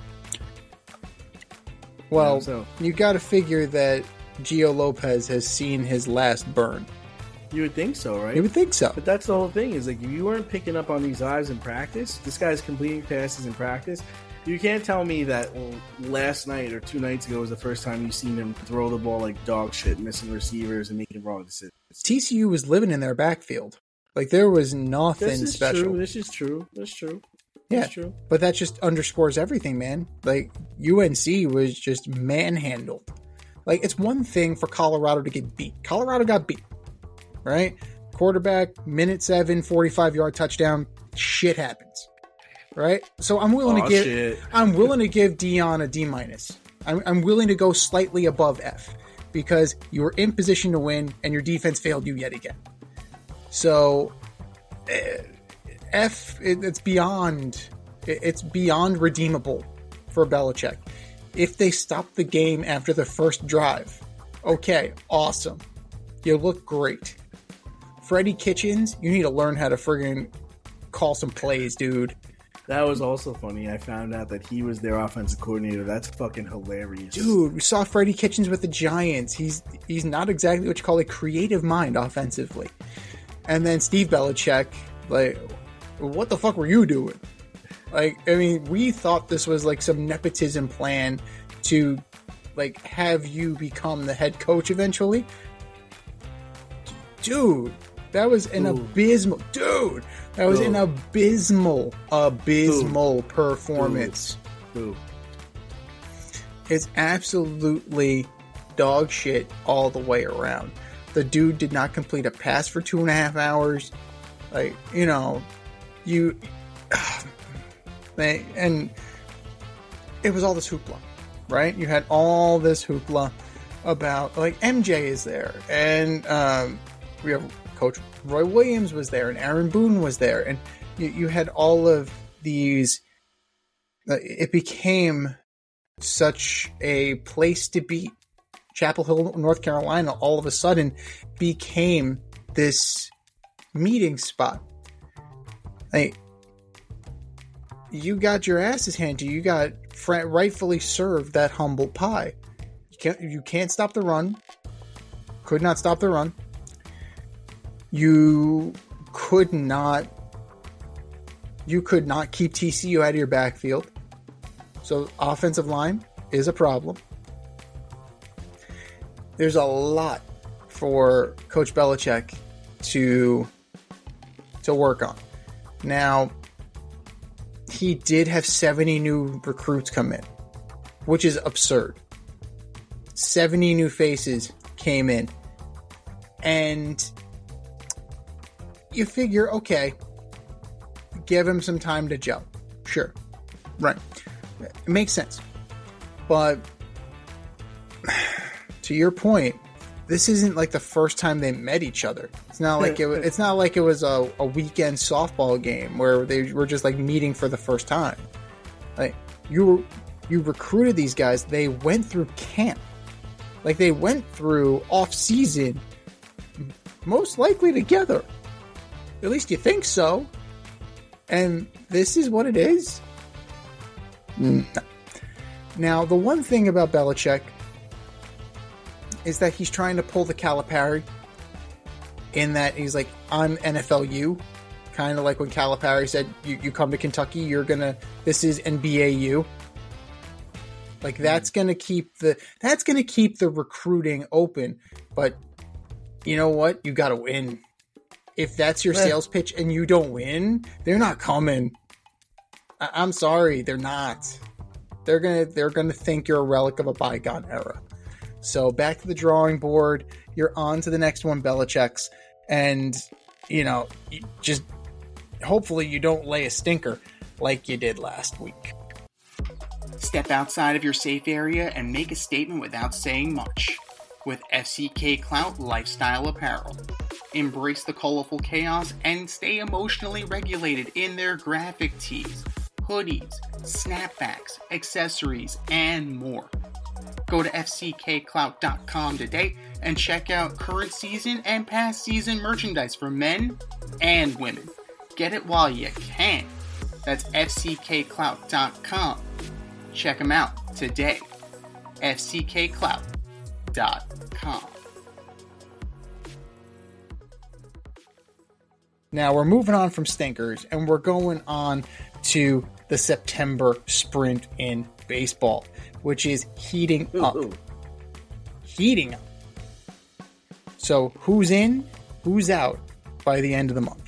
Well, you, so, you got to figure that Gio Lopez has seen his last burn. You would think so, right? You would think so. But that's the whole thing, is like, if you weren't picking up on these eyes in practice, this guy's completing passes in practice. You can't tell me that, well, last night or two nights ago was the first time you seen him throw the ball like dog shit, missing receivers and making wrong decisions. T C U was living in their backfield. Like, there was nothing this is special. True. This is true. That's true. Yeah, That's true. But that just underscores everything, man. Like, U N C was just manhandled. Like, it's one thing for Colorado to get beat. Colorado got beat, right? Quarterback, minute seven, forty-five-yard touchdown. Shit happens, right? So I'm willing Aw, to give shit. I'm willing to give Dion a D minus. I'm, I'm willing to go slightly above F because you were in position to win and your defense failed you yet again. So. Uh, F, it, it's beyond, it, it's beyond redeemable for Belichick. If they stop the game after the first drive, okay, awesome. You look great. Freddie Kitchens, you need to learn how to friggin' call some plays, dude. That was also funny. I found out that he was their offensive coordinator. That's fucking hilarious. Dude, we saw Freddie Kitchens with the Giants. He's he's not exactly what you call a creative mind offensively. And then Steve Belichick, like... what the fuck were you doing? Like, I mean, we thought this was like some nepotism plan to like have you become the head coach eventually. Dude, that was an Ooh. abysmal dude. That was Dude. an abysmal, abysmal Dude. performance. Dude. It's absolutely dog shit all the way around. The dude did not complete a pass for two and a half hours. Like, you know, You, they, and it was all this hoopla, right? You had all this hoopla about, like, M J is there, and um, we have Coach Roy Williams was there, and Aaron Boone was there, and you, you had all of these. It became such a place to be. Chapel Hill, North Carolina, all of a sudden became this meeting spot. Like, you got your asses handed to you. You got fr- rightfully served that humble pie. You can't, you can't stop the run. Could not stop the run. You could not. You could not keep T C U out of your backfield. So offensive line is a problem. There's a lot for Coach Belichick to to work on. Now, he did have seventy new recruits come in, which is absurd. seventy new faces came in. And you figure, okay, give him some time to gel. Sure. Right. It makes sense. But to your point, this isn't like the first time they met each other. It's not like it. Was, it's not like it was a, a weekend softball game where they were just like meeting for the first time. Like you, you recruited these guys. They went through camp, like they went through off season, most likely together. At least you think so. And this is what it is. No. Now, the one thing about Belichick is that he's trying to pull the Calipari in that he's like, I'm N F L U, kind of like when Calipari said, you, you come to Kentucky, you're gonna, this is N B A U. Like that's gonna keep the, that's gonna keep the recruiting open. But you know what? You gotta win. If that's your sales pitch and you don't win, they're not coming. I- I'm sorry, they're not. They're gonna, they're gonna think you're a relic of a bygone era. So back to the drawing board. You're on to the next one, Belichick's. And, you know, you just hopefully you don't lay a stinker. like you did last week. Step outside of your safe area and make a statement without saying much with F C K Clout Lifestyle Apparel. Embrace the colorful chaos and stay emotionally regulated in their graphic tees, hoodies, snapbacks, accessories, and more. Go to F C K clout dot com today and check out current season and past season merchandise for men and women. Get it while you can. That's F C K clout dot com. Check them out today. F C K clout dot com. Now we're moving on from stinkers and we're going on to the September sprint in baseball, which is heating up. Ooh, ooh. Heating up. So who's in, who's out by the end of the month?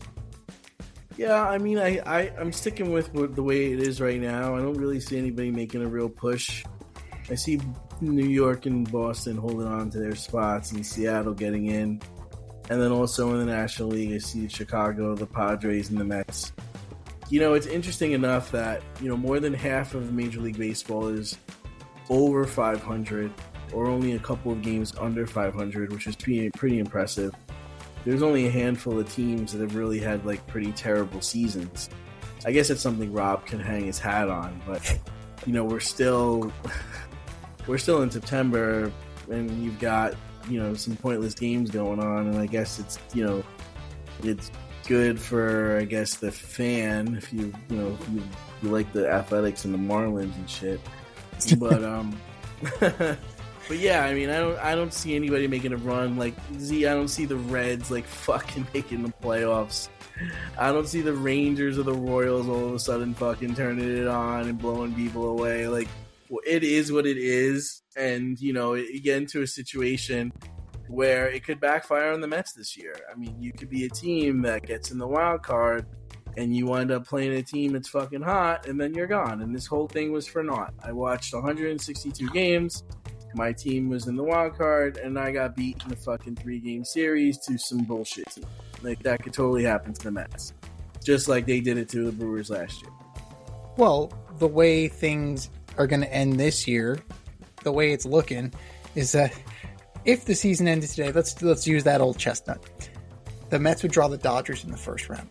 Yeah, I mean, I, I, I'm sticking with what, the way it is right now. I don't really see anybody making a real push. I see New York and Boston holding on to their spots and Seattle getting in. And then also in the National League, I see Chicago, the Padres, and the Mets. You know, it's interesting enough that, you know, more than half of Major League Baseball is over five hundred, or only a couple of games under five hundred, which is pretty, pretty impressive. There's only a handful of teams that have really had, like, pretty terrible seasons. I guess it's something Rob can hang his hat on, but, you know, we're still, we're still in September, and you've got, you know, some pointless games going on, and I guess it's, you know, it's good for, I guess, the fan, if you, you know, if you, you like the Athletics and the Marlins and shit. But, um... But yeah, I mean, I don't, I don't see anybody making a run. Like, Z, I don't see the Reds, like, fucking making the playoffs. I don't see the Rangers or the Royals all of a sudden fucking turning it on and blowing people away. Like, it is what it is. And, you know, you get into a situation where it could backfire on the Mets this year. I mean, you could be a team that gets in the wild card and you wind up playing a team that's fucking hot, and then you're gone. And this whole thing was for naught. I watched one hundred sixty-two games. My team was in the wild card, and I got beat in a fucking three-game series to some bullshit team. Like, that could totally happen to the Mets. Just like they did it to the Brewers last year. Well, the way things are going to end this year, the way it's looking, is that if the season ended today, let's let's use that old chestnut. The Mets would draw the Dodgers in the first round.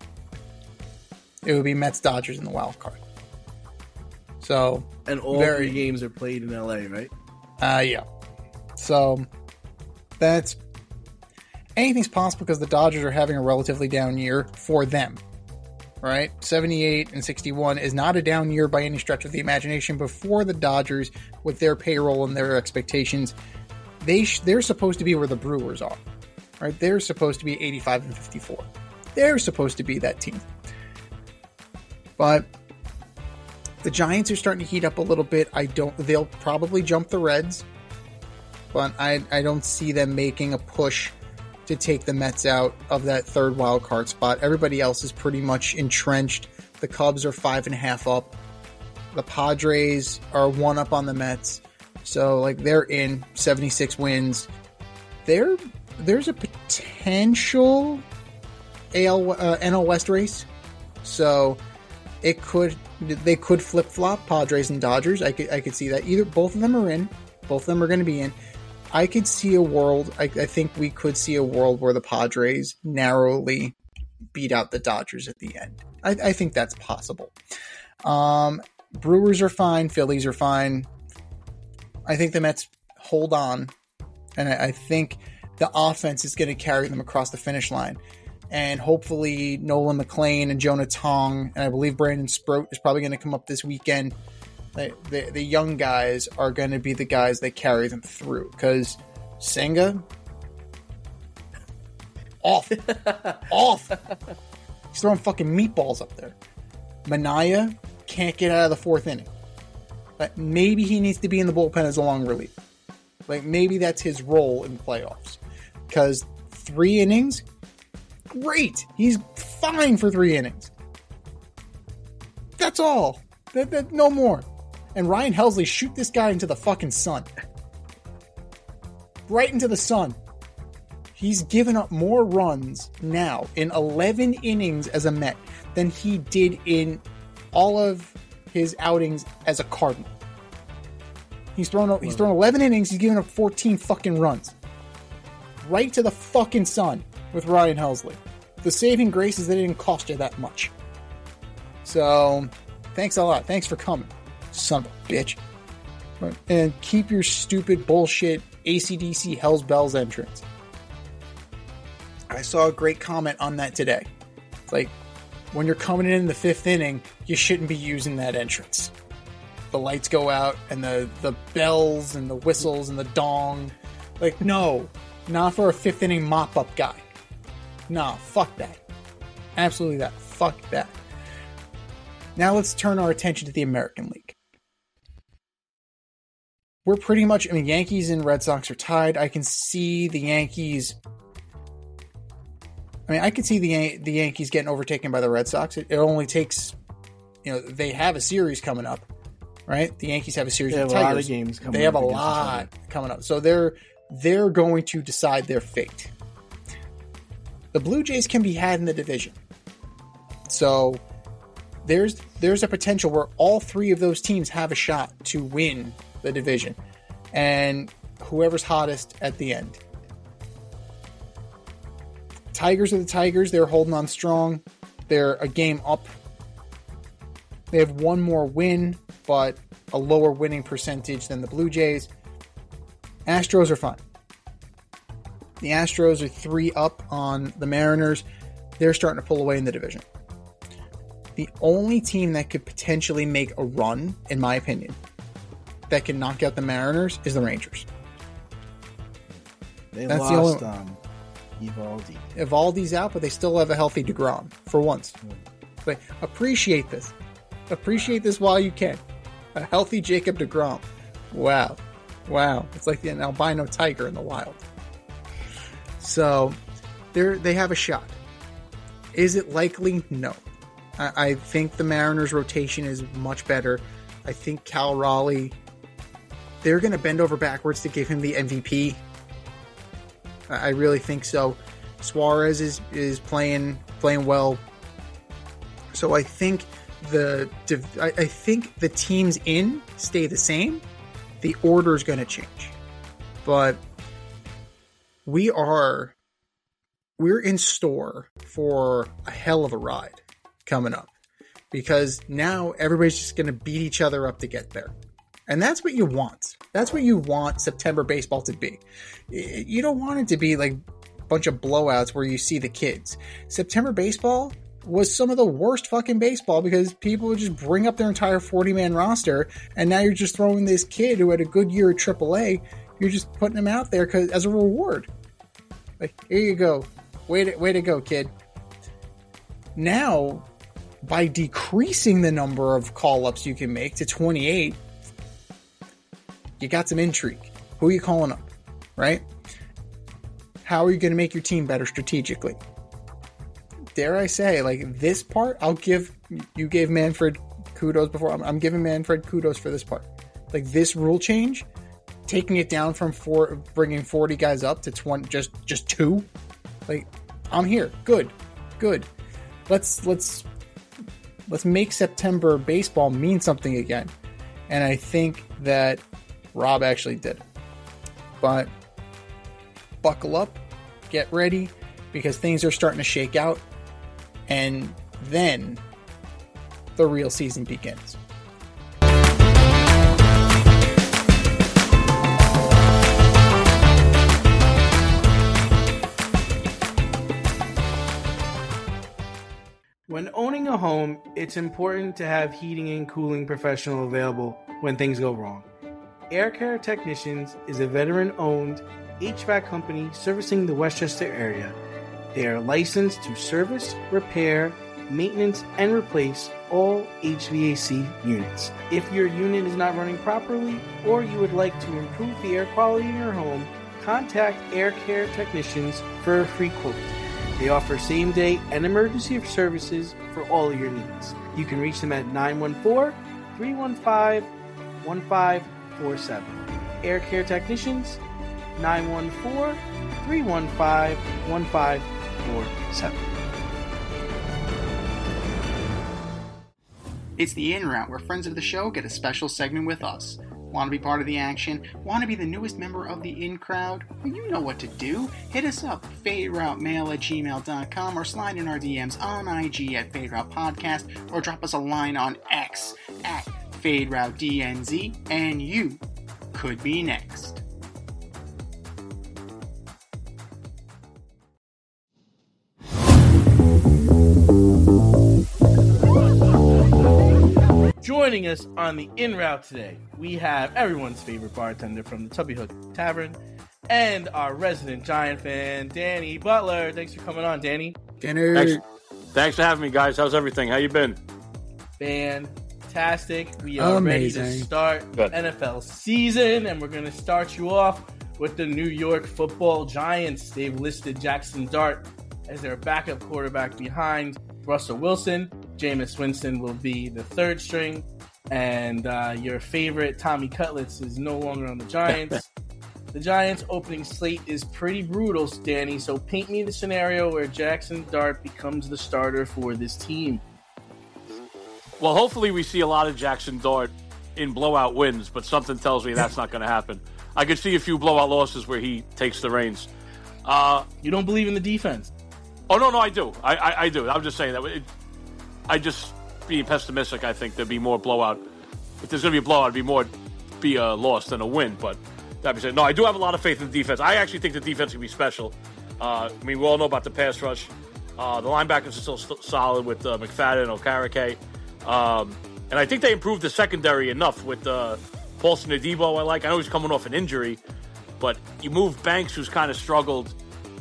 It would be Mets-Dodgers in the wild card. So, and all very, three games are played in L A, right? Uh, yeah. So, that's... Anything's possible because the Dodgers are having a relatively down year for them. Right? seventy-eight and sixty-one is not a down year by any stretch of the imagination, but for the Dodgers, with their payroll and their expectations, they sh- they're supposed to be where the Brewers are. Right? They're supposed to be eighty-five and fifty-four. They're supposed to be that team. But the Giants are starting to heat up a little bit. I don't. They'll probably jump the Reds, but I I don't see them making a push to take the Mets out of that third wild card spot. Everybody else is pretty much entrenched. The Cubs are five and a half up. The Padres are one up on the Mets, so like they're in seventy-six wins. There there's a potential A L uh, N L West race, so it could. They could flip-flop Padres and Dodgers. I could I could see that. Either both of them are in. Both of them are going to be in. I could see a world, I, I think we could see a world where the Padres narrowly beat out the Dodgers at the end. I, I think that's possible. Um, Brewers are fine. Phillies are fine. I think the Mets hold on. And I, I think the offense is going to carry them across the finish line. And hopefully Nolan McLean and Jonah Tong, and I believe Brandon Sproat is probably going to come up this weekend. The, the, the young guys are going to be the guys that carry them through. Because Senga, off. off. He's throwing fucking meatballs up there. Manaya can't get out of the fourth inning. But maybe he needs to be in the bullpen as a long relief. Like, maybe that's his role in the playoffs. Because three innings... Great. He's fine for three innings. That's all. That, that, no more. And Ryan Helsley, shoot this guy into the fucking sun. Right into the sun. He's given up more runs now in eleven innings as a Met than he did in all of his outings as a Cardinal. He's thrown he's thrown eleven innings. He's given up fourteen fucking runs. Right to the fucking sun with Ryan Helsley. The saving grace is that it didn't cost you that much. So, thanks a lot. Thanks for coming, son of a bitch. And keep your stupid bullshit A C D C Hell's Bells entrance. I saw a great comment on that today. It's like, when you're coming in in the fifth inning, you shouldn't be using that entrance. The lights go out, and the, the bells, and the whistles, and the dong. Like, no. Not for a fifth inning mop-up guy. Nah, fuck that. Absolutely that. Fuck that. Now let's turn our attention to the American League. We're pretty much, I mean, Yankees and Red Sox are tied. I can see the Yankees... I mean, I could see the the Yankees getting overtaken by the Red Sox. It, it only takes, you know, they have a series coming up, right? The Yankees have a series they with have the a Tigers. lot of games coming They have up a against each lot other. coming up. So they're they're going to decide their fate. The Blue Jays can be had in the division. So there's there's a potential where all three of those teams have a shot to win the division. And whoever's hottest at the end. Tigers are the Tigers. They're holding on strong. They're a game up. They have one more win, but a lower winning percentage than the Blue Jays. Astros are fine. The Astros are three up on the Mariners. They're starting to pull away in the division. The only team that could potentially make a run, in my opinion, that can knock out the Mariners is the Rangers. They That's the lost only- um, Evaldi. Evaldi's out, but they still have a healthy DeGrom for once. But appreciate this. Appreciate this while you can. A healthy Jacob DeGrom. Wow. Wow. It's like an albino tiger in the wild. So, they they have a shot. Is it likely? No. I, I think the Mariners' rotation is much better. I think Cal Raleigh, they're going to bend over backwards to give him the M V P. I really think so. Suarez is, is playing playing well. So I think the I, I think the teams in stay the same. The order is going to change, but we are we're in store for a hell of a ride coming up, because now everybody's just going to beat each other up to get there. And that's what you want. That's what you want September baseball to be. You don't want it to be like a bunch of blowouts where you see the kids. September baseball was some of the worst fucking baseball because people would just bring up their entire forty-man roster, and now you're just throwing this kid who had a good year at triple A, you're just putting him out there 'cause, as a reward. Like, here you go. Way to, way to go, kid. Now, by decreasing the number of call-ups you can make to twenty-eight, you got some intrigue. Who are you calling up, right? How are you going to make your team better strategically? Dare I say, like, this part, I'll give, you gave Manfred kudos before, I'm, I'm giving Manfred kudos for this part. Like, this rule change, taking it down from four, bringing forty guys up to twenty, just, just two, like, I'm here. Good, good. Let's, let's, let's make September baseball mean something again. And I think that Rob actually did. But buckle up, get ready, because things are starting to shake out, and then the real season begins. When owning a home, it's important to have heating and cooling professional available when things go wrong. Air Care Technicians is a veteran-owned H V A C company servicing the Westchester area. They are licensed to service, repair, maintenance, and replace all H V A C units. If your unit is not running properly, or you would like to improve the air quality in your home, contact Air Care Technicians for a free quote. They offer same-day and emergency services for all of your needs. You can reach them at nine one four, three one five, one five four seven. Air Care Technicians, nine one four, three one five, one five four seven. It's the In Route, where friends of the show get a special segment with us. Want to be part of the action? Want to be the newest member of the In Crowd? Well, you know what to do. Hit us up, faderoutemail at gmail dot com, or slide in our D Ms on I G at Faderoute Podcast, or drop us a line on X at FadeRouteDNZ, and you could be next. Joining us on the In Route today, we have everyone's favorite bartender from the Tubby Hook Tavern and our resident Giant fan, Danny Butler. Thanks for coming on, Danny. Dinner. Thanks, thanks for having me, guys. How's everything? How you been? Fantastic. We are Amazing. ready to start Good. N F L season, and we're going to start you off with the New York Football Giants. They've listed Jackson Dart as their backup quarterback behind Russell Wilson. Jameis Winston will be the third string, and uh, your favorite Tommy Cutlets is no longer on the Giants. The Giants' opening slate is pretty brutal, Danny, so paint me the scenario where Jackson Dart becomes the starter for this team. Well, hopefully we see a lot of Jackson Dart in blowout wins, but something tells me that's not going to happen. I could see a few blowout losses where he takes the reins. Uh, You don't believe in the defense? oh, no, no, I do. I, I, I do. I'm just saying that. It, I just, being pessimistic, I think there'd be more blowout. If there's going to be a blowout, it'd be more be a loss than a win. But that being said, no, I do have a lot of faith in the defense. I actually think the defense can be special. Uh, I mean, we all know about the pass rush. Uh, the linebackers are still st- solid with uh, McFadden, Okereke. Um, and I think they improved the secondary enough with uh, Paulson Adebo. I like. I know he's coming off an injury, but you move Banks, who's kind of struggled.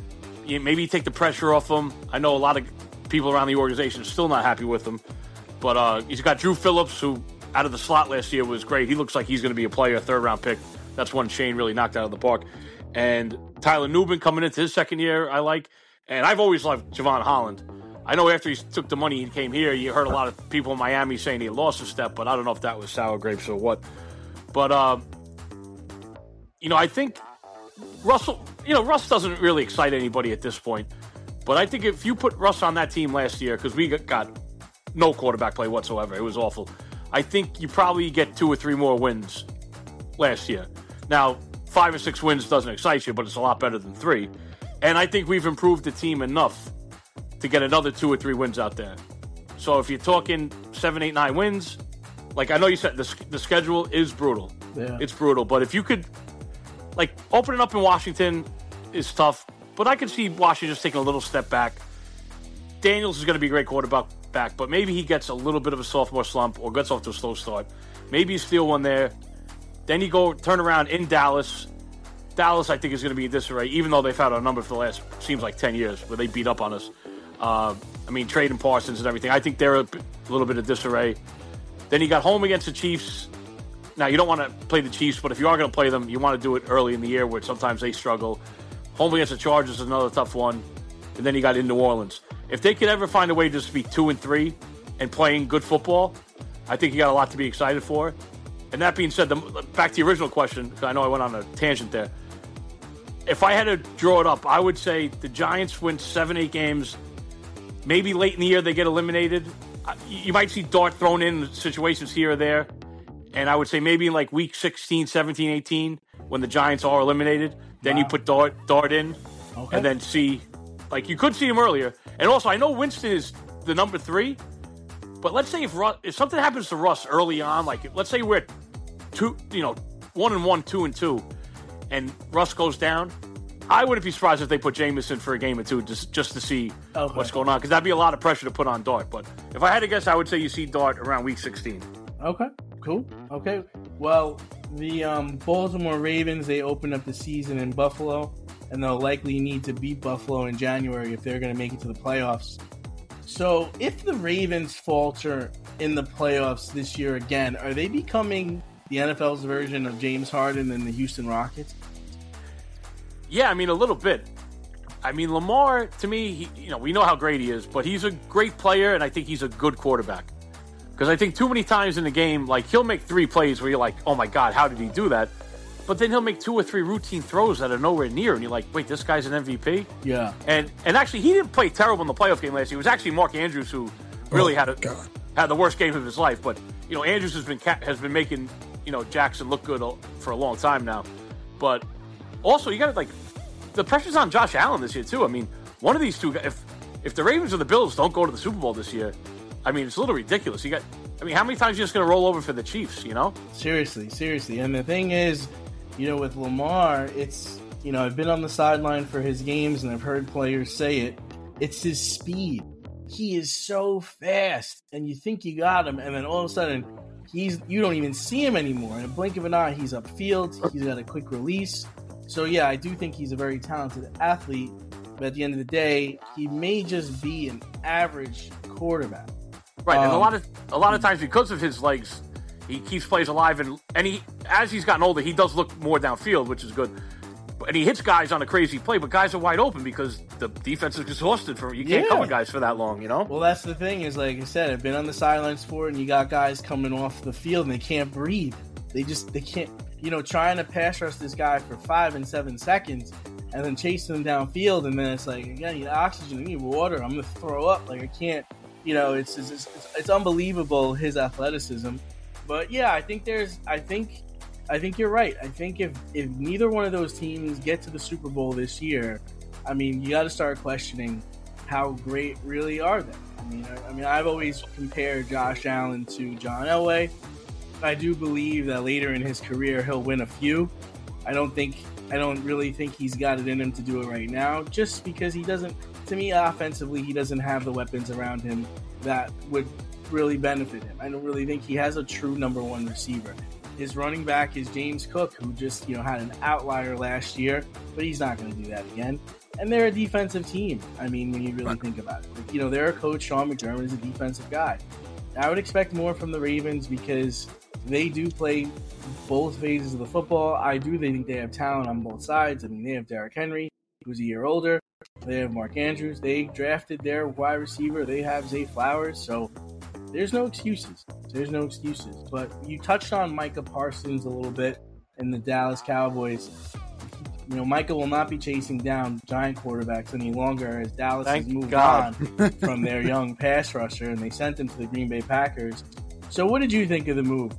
You maybe you take the pressure off him. I know a lot of people around the organization are still not happy with him. But uh, he's got Drew Phillips, who out of the slot last year was great. He looks like he's going to be a player, third-round pick. That's one Shane really knocked out of the park. And Tyler Nubin coming into his second year, I like. And I've always loved Javon Holland. I know after he took the money, he came here. You heard a lot of people in Miami saying he lost a step, but I don't know if that was sour grapes or what. But, uh, you know, I think Russell, you know, Russ doesn't really excite anybody at this point. But I think if you put Russ on that team last year, because we got no quarterback play whatsoever, it was awful. I think you probably get two or three more wins last year. Now, five or six wins doesn't excite you, but it's a lot better than three. And I think we've improved the team enough to get another two or three wins out there. So if you're talking seven, eight, nine wins, like I know you said, the, the schedule is brutal. Yeah. It's brutal. But if you could, like, opening up in Washington is tough. But I could see Washington just taking a little step back. Daniels is going to be a great quarterback, back, but maybe he gets a little bit of a sophomore slump or gets off to a slow start. Maybe you steal one there. Then you go turn around in Dallas. Dallas, I think, is going to be in disarray, even though they've had our number for the last, seems like ten years, where they beat up on us. Uh, I mean, trading Parsons and everything. I think they're a, b- a little bit of disarray. Then you got home against the Chiefs. Now, you don't want to play the Chiefs, but if you are going to play them, you want to do it early in the year where sometimes they struggle. Home against the Chargers is another tough one. And then you got in New Orleans. If they could ever find a way just to be two and three and playing good football, I think you got a lot to be excited for. And that being said, the, back to the original question, because I know I went on a tangent there. If I had to draw it up, I would say the Giants win seven, eight games. Maybe late in the year they get eliminated. You might see Dart thrown in situations here or there. And I would say maybe in like week sixteen, seventeen, eighteen, when the Giants are eliminated, then wow. you put Dart, Dart in, okay. and then see, like you could see him earlier. And also, I know Winston is the number three, but let's say if Russ, if something happens to Russ early on, like let's say we're two, you know, one and one, two and two, and Russ goes down, I wouldn't be surprised if they put Jameis in for a game or two just just to see okay. what's going on, because that'd be a lot of pressure to put on Dart. But if I had to guess, I would say you see Dart around week sixteen. Okay, cool. Okay, well, the um, Baltimore Ravens, they open up the season in Buffalo, and they'll likely need to beat Buffalo in January if they're going to make it to the playoffs. So if the Ravens falter in the playoffs this year again, are they becoming the N F L's version of James Harden and the Houston Rockets? Yeah, I mean, a little bit. I mean, Lamar, to me, he, you know, we know how great he is, but he's a great player, and I think he's a good quarterback. Because I think too many times in the game, like, he'll make three plays where you're like, oh, my God, how did he do that? but then he'll make two or three routine throws that are nowhere near, and you're like, wait, this guy's an M V P? Yeah. And and actually, he didn't play terrible in the playoff game last year. It was actually Mark Andrews who really oh, had a God. had the worst game of his life. But you know, Andrews has been has been making you know Jackson look good for a long time now. But also, you got to like the pressure's on Josh Allen this year too. I mean, one of these two, if if the Ravens or the Bills don't go to the Super Bowl this year, I mean, it's a little ridiculous. You got, I mean, how many times are you just going to roll over for the Chiefs? You know? Seriously, seriously. And the thing is, you know, with Lamar, it's you know, I've been on the sideline for his games, and I've heard players say it. It's his speed. He is so fast, and you think you got him, and then all of a sudden, he's you don't even see him anymore. In a blink of an eye, he's upfield. He's got a quick release. So yeah, I do think he's a very talented athlete. But at the end of the day, he may just be an average quarterback. Right, and um, a lot of a lot of times because of his legs, he keeps plays alive, and and he as he's gotten older, he does look more downfield, which is good. And he hits guys on a crazy play, but guys are wide open because the defense is exhausted for you can't Yeah. cover guys for that long, you know. Well, that's the thing is, like I said, I've been on the sidelines for it, and you got guys coming off the field and they can't breathe. They just they can't, you know, trying to pass rush this guy for five and seven seconds, and then chasing him downfield, and then it's like, I need oxygen, I need water, I'm gonna throw up. Like I can't, you know, it's it's, it's it's unbelievable his athleticism. But yeah, I think there's, I think. I think you're right. I think if, if neither one of those teams get to the Super Bowl this year, I mean, you got to start questioning how great really are they. I mean, I, I mean, I've always compared Josh Allen to John Elway. I do believe that later in his career he'll win a few. I don't think, I don't really think he's got it in him to do it right now, just because he doesn't. To me, offensively, he doesn't have the weapons around him that would really benefit him. I don't really think he has a true number one receiver. His running back is James Cook, who just, you know, had an outlier last year, but he's not going to do that again. And they're a defensive team. I mean, when you really think about it, like, you know, their coach Sean McDermott is a defensive guy. I would expect more from the Ravens because they do play both phases of the football. I do think they have talent on both sides. I mean, they have Derrick Henry, who's a year older. They have Mark Andrews. They drafted their wide receiver. They have Zay Flowers. So there's no excuses. There's no excuses. But you touched on Micah Parsons a little bit in the Dallas Cowboys. You know, Micah will not be chasing down giant quarterbacks any longer as Dallas Thank has moved God. on from their young pass rusher, and they sent him to the Green Bay Packers. So what did you think of the move?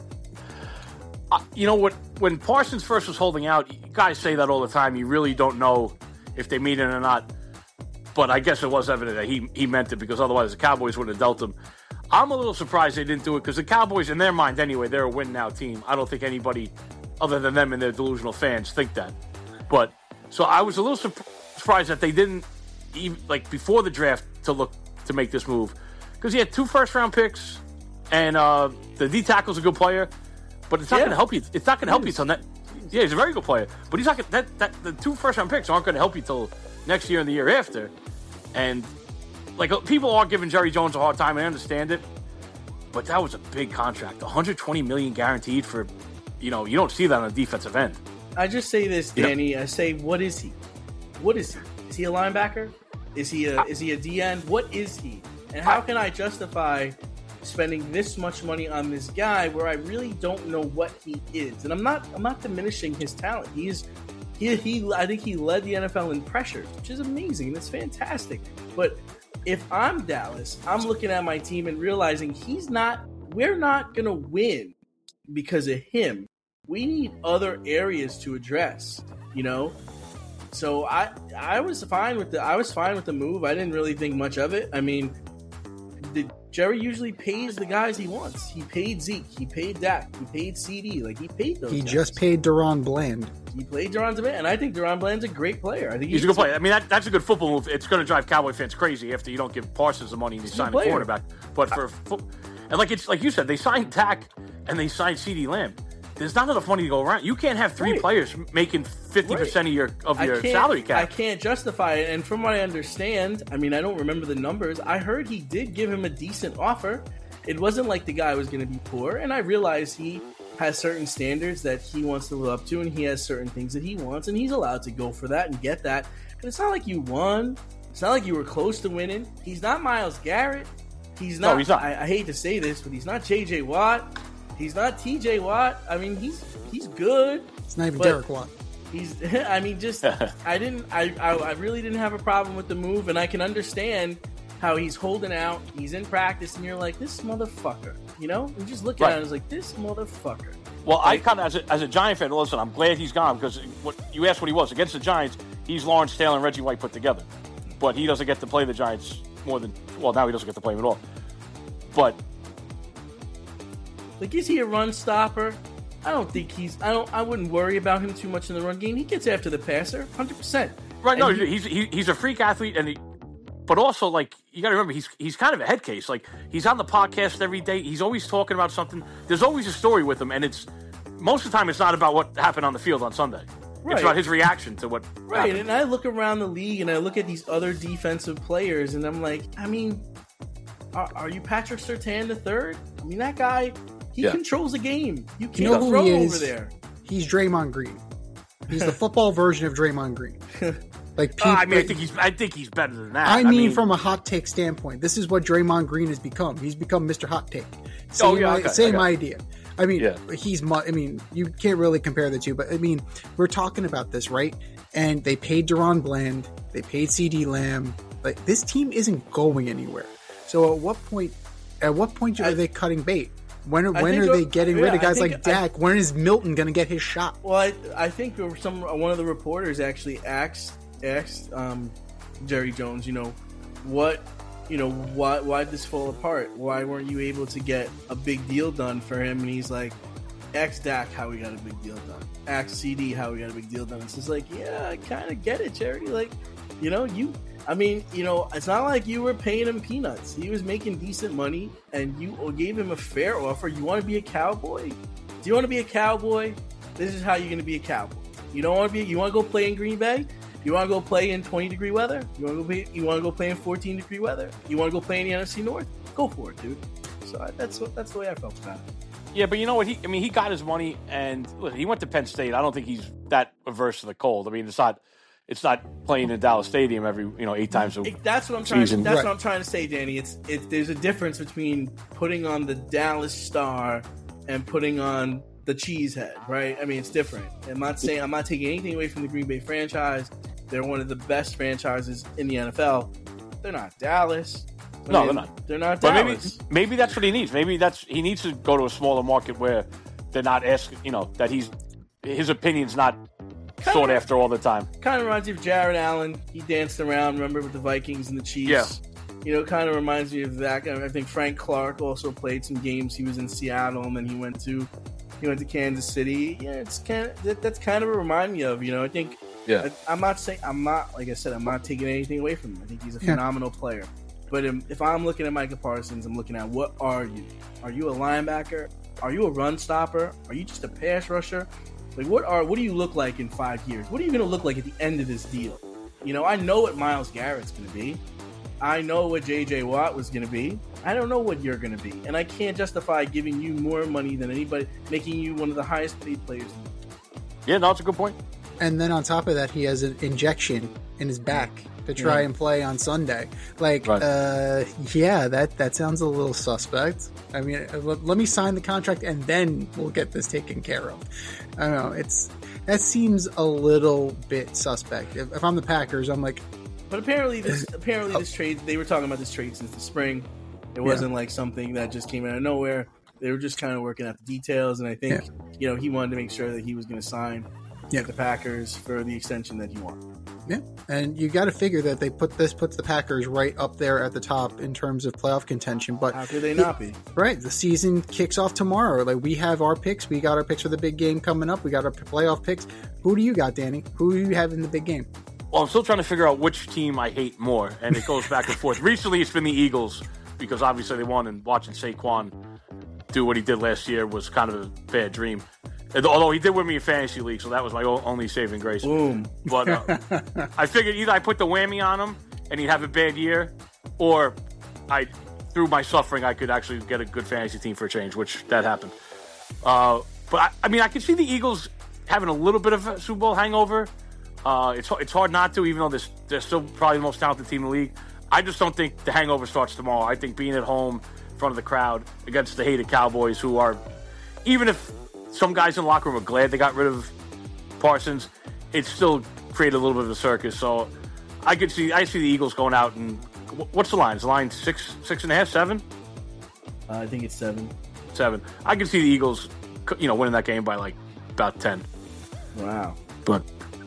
Uh, you know what? When Parsons first was holding out, guys say that all the time. You really don't know if they mean it or not. But I guess it was evident that he he meant it because otherwise the Cowboys wouldn't have dealt him. I'm a little surprised they didn't do it because the Cowboys, in their mind anyway, they're a win-now team. I don't think anybody other than them and their delusional fans think that. But so I was a little sur- surprised that they didn't even like before the draft to look to make this move because he had two first-round picks and uh, the D tackle's a good player, but it's not Yeah. going to help you. It's not going to help you till that. Yeah, he's a very good player, but he's not gonna, that that the two first-round picks aren't going to help you till next year and the year after, and. Like, people are giving Jerry Jones a hard time. I understand it. But that was a big contract. one hundred twenty million dollars guaranteed for, you know, you don't see that on the defensive end. I just say this, Danny. Yeah. I say, what is he? What is he? Is he a linebacker? Is he a is he a D end? What is he? And how can I justify spending this much money on this guy where I really don't know what he is? And I'm not I'm not diminishing his talent. He's he he I think he led the N F L in pressures, which is amazing and it's fantastic. But if I'm Dallas, I'm looking at my team and realizing he's not, we're not going to win because of him. We need other areas to address, you know? So I I was fine with the I was fine with the move. I didn't really think much of it. I mean, the, Jerry usually pays the guys he wants. He paid Zeke, he paid Dak, he paid C D. Like he paid those He guys. just paid Deron Bland. He played Deron Bland, and I think Deron Bland's a great player. I think he's, he's a good player. I mean, that, that's a good football move. It's going to drive Cowboy fans crazy after you don't give Parsons the money and you sign a quarterback. But for and like it's like you said, they signed Dak and they signed CeeDee Lamb. There's not enough money to go around. You can't have three right. players making fifty percent right. of your of your salary cap. I can't justify it. And from what I understand, I mean, I don't remember the numbers. I heard he did give him a decent offer. It wasn't like the guy was going to be poor. And I realize he has certain standards that he wants to live up to, and he has certain things that he wants, and he's allowed to go for that and get that. But it's not like you won. It's not like you were close to winning. He's not Myles Garrett. He's not. No, he's not. I, I hate to say this, but he's not J J Watt. He's not T J Watt. I mean, he's he's good. It's not even But- Derek Watt. He's, I mean, just I didn't, I, I, I really didn't have a problem with the move, and I can understand how he's holding out. He's in practice, and you're like, this motherfucker, you know? You just look Right. at it, it's like this motherfucker. Well, I kind of, as a, as a Giant fan, listen, I'm glad he's gone because what you asked what he was against the Giants. He's Lawrence Taylor and Reggie White put together, but he doesn't get to play the Giants more than well. Now he doesn't get to play them at all. But Like, is he a run stopper? I don't think he's. I don't. I wouldn't worry about him too much in the run game. He gets after the passer, one hundred percent. right, no, And he- he's he, he's a freak athlete, and he, but also like you got to remember he's he's kind of a head case. Like he's on the podcast every day. He's always talking about something. There's always a story with him, and it's most of the time it's not about what happened on the field on Sunday. Right. It's about his reaction to what Right, happened. and I look around the league and I look at these other defensive players, and I'm like, I mean, are, are you Patrick Surtain the third? I mean, that guy, he Yeah. controls the game. You can't You know who throw he over is? there. He's Draymond Green. He's the football version of Draymond Green. Like Uh, people, I mean, I think he's I think he's better than that. I mean, from a hot take standpoint, this is what Draymond Green has become. He's become Mister Hot Take. Same, Oh, yeah, i- okay, same okay. idea. I mean, Yeah. he's. mu- I mean, you can't really compare the two, but I mean, we're talking about this, right? And they paid Deron Bland, they paid C D Lamb. Like this team isn't going anywhere. So at what point? At what point are I- they cutting bait? When are, I when think are uh, they getting yeah, rid of I guys think- like Dak? when is Milton going to get his shot? Well, I, I think there were some one of the reporters actually asked asked um, Jerry Jones, you know, what, you know, why why did this fall apart? Why weren't you able to get a big deal done for him? And he's like, ask Dak how we got a big deal done. Ask C D how we got a big deal done. It's just like, yeah, I kind of get it, Jerry. Like, you know, you. I mean, you know, it's not like you were paying him peanuts. He was making decent money, and you gave him a fair offer. You want to be a Cowboy? Do you want to be a Cowboy? This is how you're going to be a Cowboy. You don't want to be. You want to go play in Green Bay? You want to go play in twenty degree weather? You want to go play? You want to go play in fourteen degree weather? You want to go play in the N F C North? Go for it, dude. So I, that's what that's the way I felt about it. Yeah, but you know what? He, I mean, he got his money, and look, he went to Penn State. I don't think he's that averse to the cold. I mean, it's not, it's not playing in Dallas Stadium every, you know, eight times a It- that's what I'm trying. season. That's Right. what I'm trying to say, Danny. It's it. There's a difference between putting on the Dallas Star and putting on the Cheesehead, right? I mean, it's different. I'm not saying I'm not taking anything away from the Green Bay franchise. They're one of the best franchises in the N F L. They're not Dallas. I No, mean, they're not. They're not But maybe, Dallas. maybe that's what he needs. Maybe that's he needs to go to a smaller market where they're not asking, you know, that he's his opinion's not sought after all the time. Kind of reminds me of Jared Allen. He danced around, remember, with the Vikings and the Chiefs. Yeah. You know, kind of reminds me of that. I think Frank Clark also played some games. He was in Seattle, and then he went to he went to Kansas City. Yeah, it's kind of that, that's kind of a remind me of. You know, I think. Yeah. I, I'm not saying I'm not like I said. I'm not taking anything away from him. I think he's a Yeah. phenomenal player. But um, if I'm looking at Micah Parsons, I'm looking at what are you? Are you a linebacker? Are you a run stopper? Are you just a pass rusher? Like what are what do you look like in five years? What are you going to look like at the end of this deal? You know, I know what Myles Garrett's going to be. I know what J J Watt was going to be. I don't know what you're going to be, and I can't justify giving you more money than anybody, making you one of the highest paid players. in the Yeah, no, it's a good point. And then on top of that, he has an injection in his back to try Yeah. and play on Sunday. Like, Right. uh, yeah, that, that sounds a little suspect. I mean, uh, let, let me sign the contract and then we'll get this taken care of. I don't know. It's that seems a little bit suspect. If, if I'm the Packers, I'm like, But apparently, this apparently this trade they were talking about this trade since the spring. It wasn't like something that just came out of nowhere. They were just kind of working out the details, and I think you know he wanted to make sure that he was going to sign Yeah. with the Packers for the extension that he wanted. yeah. And you got to figure that they put this puts the Packers right up there at the top in terms of playoff contention. But How could they not be? right, the season kicks off tomorrow. Like we have our picks, we got our picks for the big game coming up. We got our playoff picks. Who do you got, Danny? Who do you have in the big game? Well, I'm still trying to figure out which team I hate more, and it goes back and forth. Recently, it's been the Eagles because obviously they won, and watching Saquon do what he did last year was kind of a bad dream. And although he did win me a fantasy league, so that was my o- only saving grace. Boom. But uh, I figured either I put the whammy on him and he'd have a bad year, or I, through my suffering, I could actually get a good fantasy team for a change, which that happened. Uh, but I, I mean, I can see the Eagles having a little bit of a Super Bowl hangover. Uh, it's it's hard not to, even though they're, they're still probably the most talented team in the league. I just don't think the hangover starts tomorrow. I think being at home in front of the crowd against the hated Cowboys, who are, even if some guys in the locker room are glad they got rid of Parsons, it still created a little bit of a circus. So I could see I see the Eagles going out and what's the line? Is the line six six and a half, seven? Uh, I think it's seven. Seven. I could see the Eagles, you know, winning that game by like about ten. Wow. But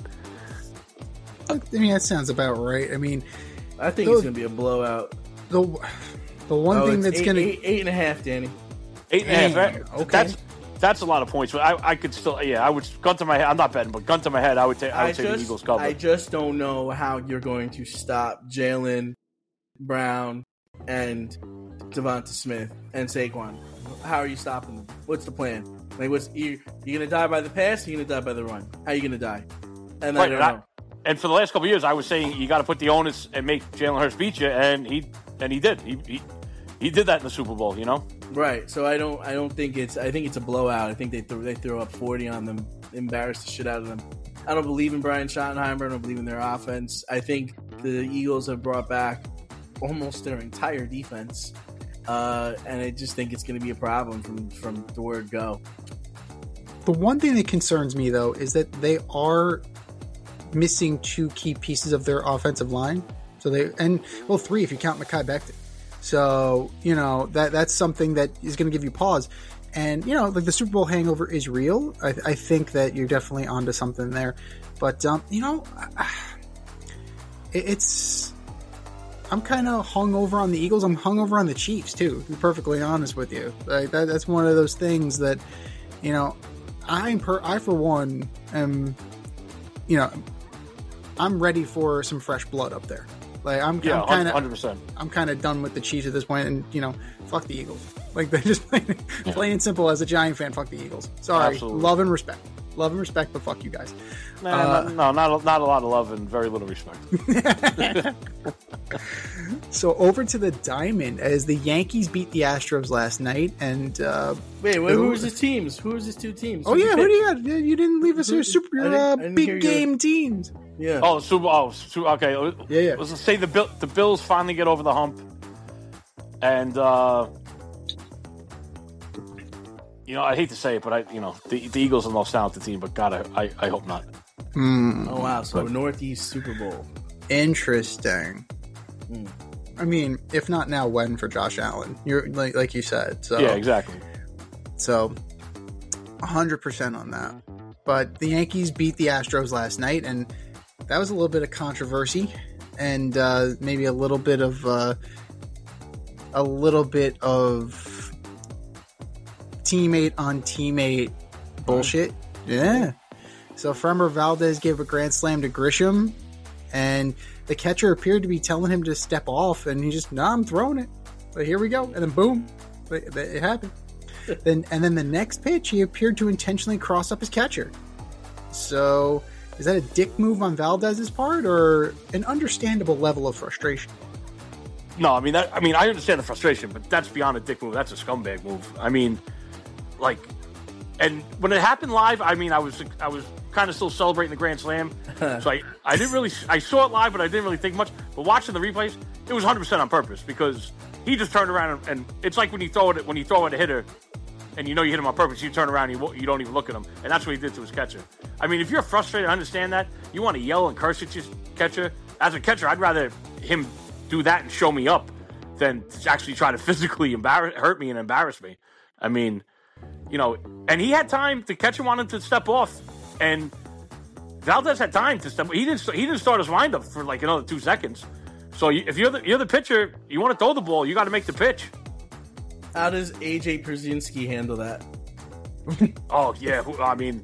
I mean, that sounds about right. I mean, I think the, it's gonna be a blowout. The the one oh, thing that's eight, gonna eight, eight and a half, Danny. Eight and a half. Right? Okay. That's that's a lot of points. But I, I could still, yeah, I would gun to my head. I'm not betting, but gun to my head, I would take. I would I say just, the Eagles cover. I just don't know how you're going to stop Jalen Brown and Devonta Smith and Saquon. How are you stopping them? What's the plan? Like, what's you? You gonna die by the pass? Or you gonna die by the run? How are you gonna die? And I right, don't and, know. I, and for the last couple of years, I was saying you got to put the onus and make Jalen Hurts beat you, and he and he did. He, he he did that in the Super Bowl, you know. Right. So I don't. I don't think it's. I think it's a blowout. I think they throw, they throw up forty on them, embarrass the shit out of them. I don't believe in Brian Schottenheimer. I don't believe in their offense. I think the Eagles have brought back almost their entire defense, uh, and I just think it's going to be a problem from from the word go. The one thing that concerns me, though, is that they are missing two key pieces of their offensive line. So they and well, three if you count Mekhi Becton. So you know that that's something that is going to give you pause. And you know, like the Super Bowl hangover is real. I, I think that you're definitely onto something there. But um, you know, it, it's I'm kind of hung over on the Eagles. I'm hung over on the Chiefs too. To be perfectly honest with you, like that, that's one of those things that you know. I'm per I for one am, you know, I'm ready for some fresh blood up there. Like I'm, yeah, I'm kind of, hundred percent. I'm kind of done with the Chiefs at this point, and you know, fuck the Eagles. Like they're just plain, plain and simple. As a Giant fan, fuck the Eagles. Sorry, Absolutely. Love and respect, love and respect, but fuck you guys. Nah, uh, no, no, not a, not a lot of love and very little respect. So over to the Diamond as the Yankees beat the Astros last night, and uh, Wait, wait who was his teams? Who was his two teams? oh Who'd yeah, you who do pick? you got? You you didn't leave us your super I didn't- uh, I didn't hear big your- game teams. Yeah. Oh, Super. Oh, Super, okay. Yeah, yeah. Let's say the Bill, the Bills finally get over the hump, and uh, you know, I hate to say it, but I, you know, the, the Eagles are the most talented team, but God, I, I, I hope not. Hmm. Oh wow. So But- Northeast Super Bowl. Interesting. Hmm. I mean, if not now, when for Josh Allen? You're like like you said. So Yeah, exactly. So, a hundred percent on that. But the Yankees beat the Astros last night, and that was a little bit of controversy, and uh, maybe a little bit of uh, a little bit of teammate on teammate bullshit. Yeah. So Framber Valdez gave a grand slam to Grisham, and the catcher appeared to be telling him to step off, and he just, nah, I'm throwing it. But here we go, and then boom, it, it happened. then and then the next pitch, he appeared to intentionally cross up his catcher. So is that a dick move on Valdez's part, or an understandable level of frustration? No, I mean that. I mean, I understand the frustration, but that's beyond a dick move. That's a scumbag move. I mean, like, and when it happened live, I mean, I was I was kind of still celebrating the grand slam, so I I didn't really I saw it live, but I didn't really think much. But watching the replays, it was one hundred percent on purpose because he just turned around and, and it's like when you throw it when you throw at a hitter, and you know you hit him on purpose, you turn around and you, you don't even look at him, and that's what he did to his catcher. I mean, if you're frustrated, I understand that. You want to yell and curse at your catcher. As a catcher, I'd rather him do that and show me up than to actually try to physically embarrass, hurt me and embarrass me. I mean, you know, and he had time. The catcher wanted to step off, and Valdez had time to step. He didn't. He didn't start his windup for like another two seconds. So you, if you're the you're the pitcher, you want to throw the ball, you got to make the pitch. How does A J Pierzynski handle that? Oh yeah, who- I mean,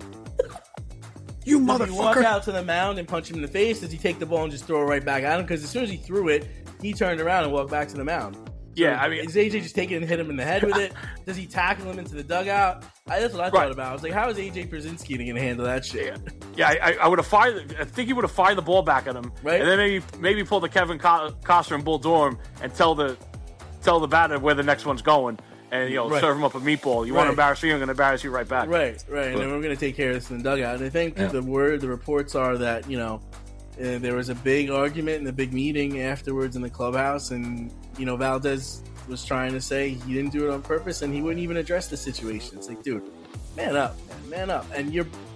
You Does he walk motherfucker! out to the mound and punch him in the face? Does he take the ball and just throw it right back at him? Because as soon as he threw it, he turned around and walked back to the mound. yeah, I mean, Is A J just taking it and hit him in the head with it? Does he tackle him into the dugout? I, that's what I thought Right. about. I was like, how is A J Pierzynski going to handle that shit? yeah, I, I would have fired. I think he would have fired the ball back at him, Right. and then maybe maybe pull the Kevin Co- Costner and Bull Durham and tell the tell the batter where the next one's going, and you know Right. serve him up a meatball. You want Right. to embarrass me? I'm going to embarrass you right back. Right, right. And then we're going to take care of this in the dugout. And I think the word, the reports are that, you know, uh, there was a big argument and a big meeting afterwards in the clubhouse. And, you know, Valdez was trying to say he didn't do it on purpose and he wouldn't even address the situation. It's like, dude, man up, man, man up. And you're,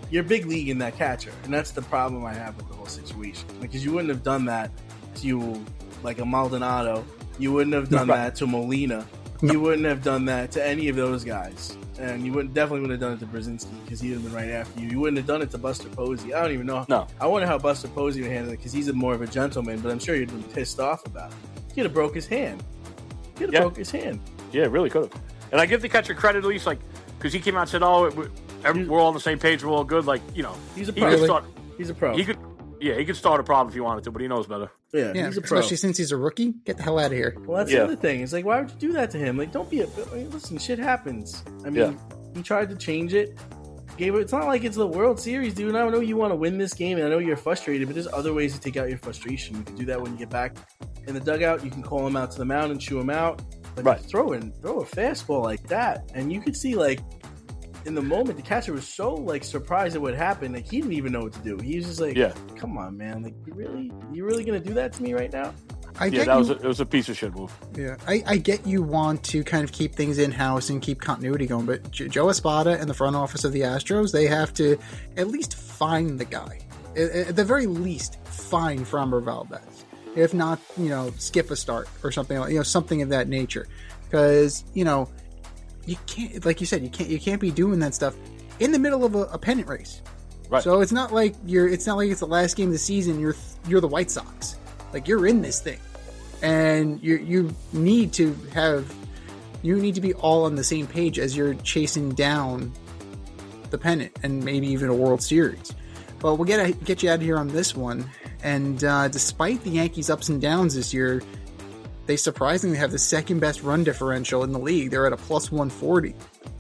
you're big league in that catcher, and that's the problem I have with the whole situation. Because you wouldn't have done that to like a Maldonado, you wouldn't have done Right. that to Molina, you wouldn't have done that to any of those guys, and you wouldn't definitely would have done it to Brzezinski because he'd have been right after you. You wouldn't have done it to Buster Posey. I don't even know. No. I wonder how Buster Posey would handle it because he's a more of a gentleman, but I'm sure he'd been pissed off about it. He'd have broke his hand. He'd have Yeah. broke his hand. Yeah, it really could have. And I give the catcher credit at least, like, because he came out and said, "Oh, we're, we're all on the same page. We're all good." Like, you know, He's a he pro. could start. He's a pro. He could, yeah, he could start a problem if he wanted to, but he knows better. yeah, Yeah, he's a pro. especially since he's a rookie. Get the hell out of here. Well, that's Yeah. the other thing. It's like, why would you do that to him? Like, don't be a. I mean, listen, shit happens. I mean, Yeah. he tried to change it. Gave it. It's not like it's the World Series, dude. I know you want to win this game, and I know you're frustrated, but there's other ways to take out your frustration. You can do that when you get back in the dugout. You can call him out to the mound and chew him out. But Right. throw in, throw a fastball like that, and you could see like in the moment the catcher was so like surprised at what happened. Like he didn't even know what to do. He was just like, Yeah. "Come on, man! Like, you really, you really gonna do that to me right now?" I Yeah, get that you, was a, it was a piece of shit move. yeah, I, I get you want to kind of keep things in house and keep continuity going, but J- Joe Espada and the front office of the Astros, they have to at least find the guy. At, at the very least, find Framber Valdez. If not, you know, skip a start or something, like- you know, something of that nature. Because you know, you can't, like you said, you can't, you can't be doing that stuff in the middle of a, a pennant race. Right. So it's not like you're, it's not like it's the last game of the season. You're, you're the White Sox. Like you're in this thing, and you you need to have, you need to be all on the same page as you're chasing down the pennant and maybe even a World Series. But we'll get get you out of here on this one. And uh, despite the Yankees' ups and downs this year, they surprisingly have the second best run differential in the league. They're at a plus one forty.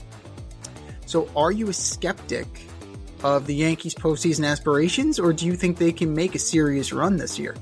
So are you a skeptic of the Yankees' postseason aspirations, or do you think they can make a serious run this year?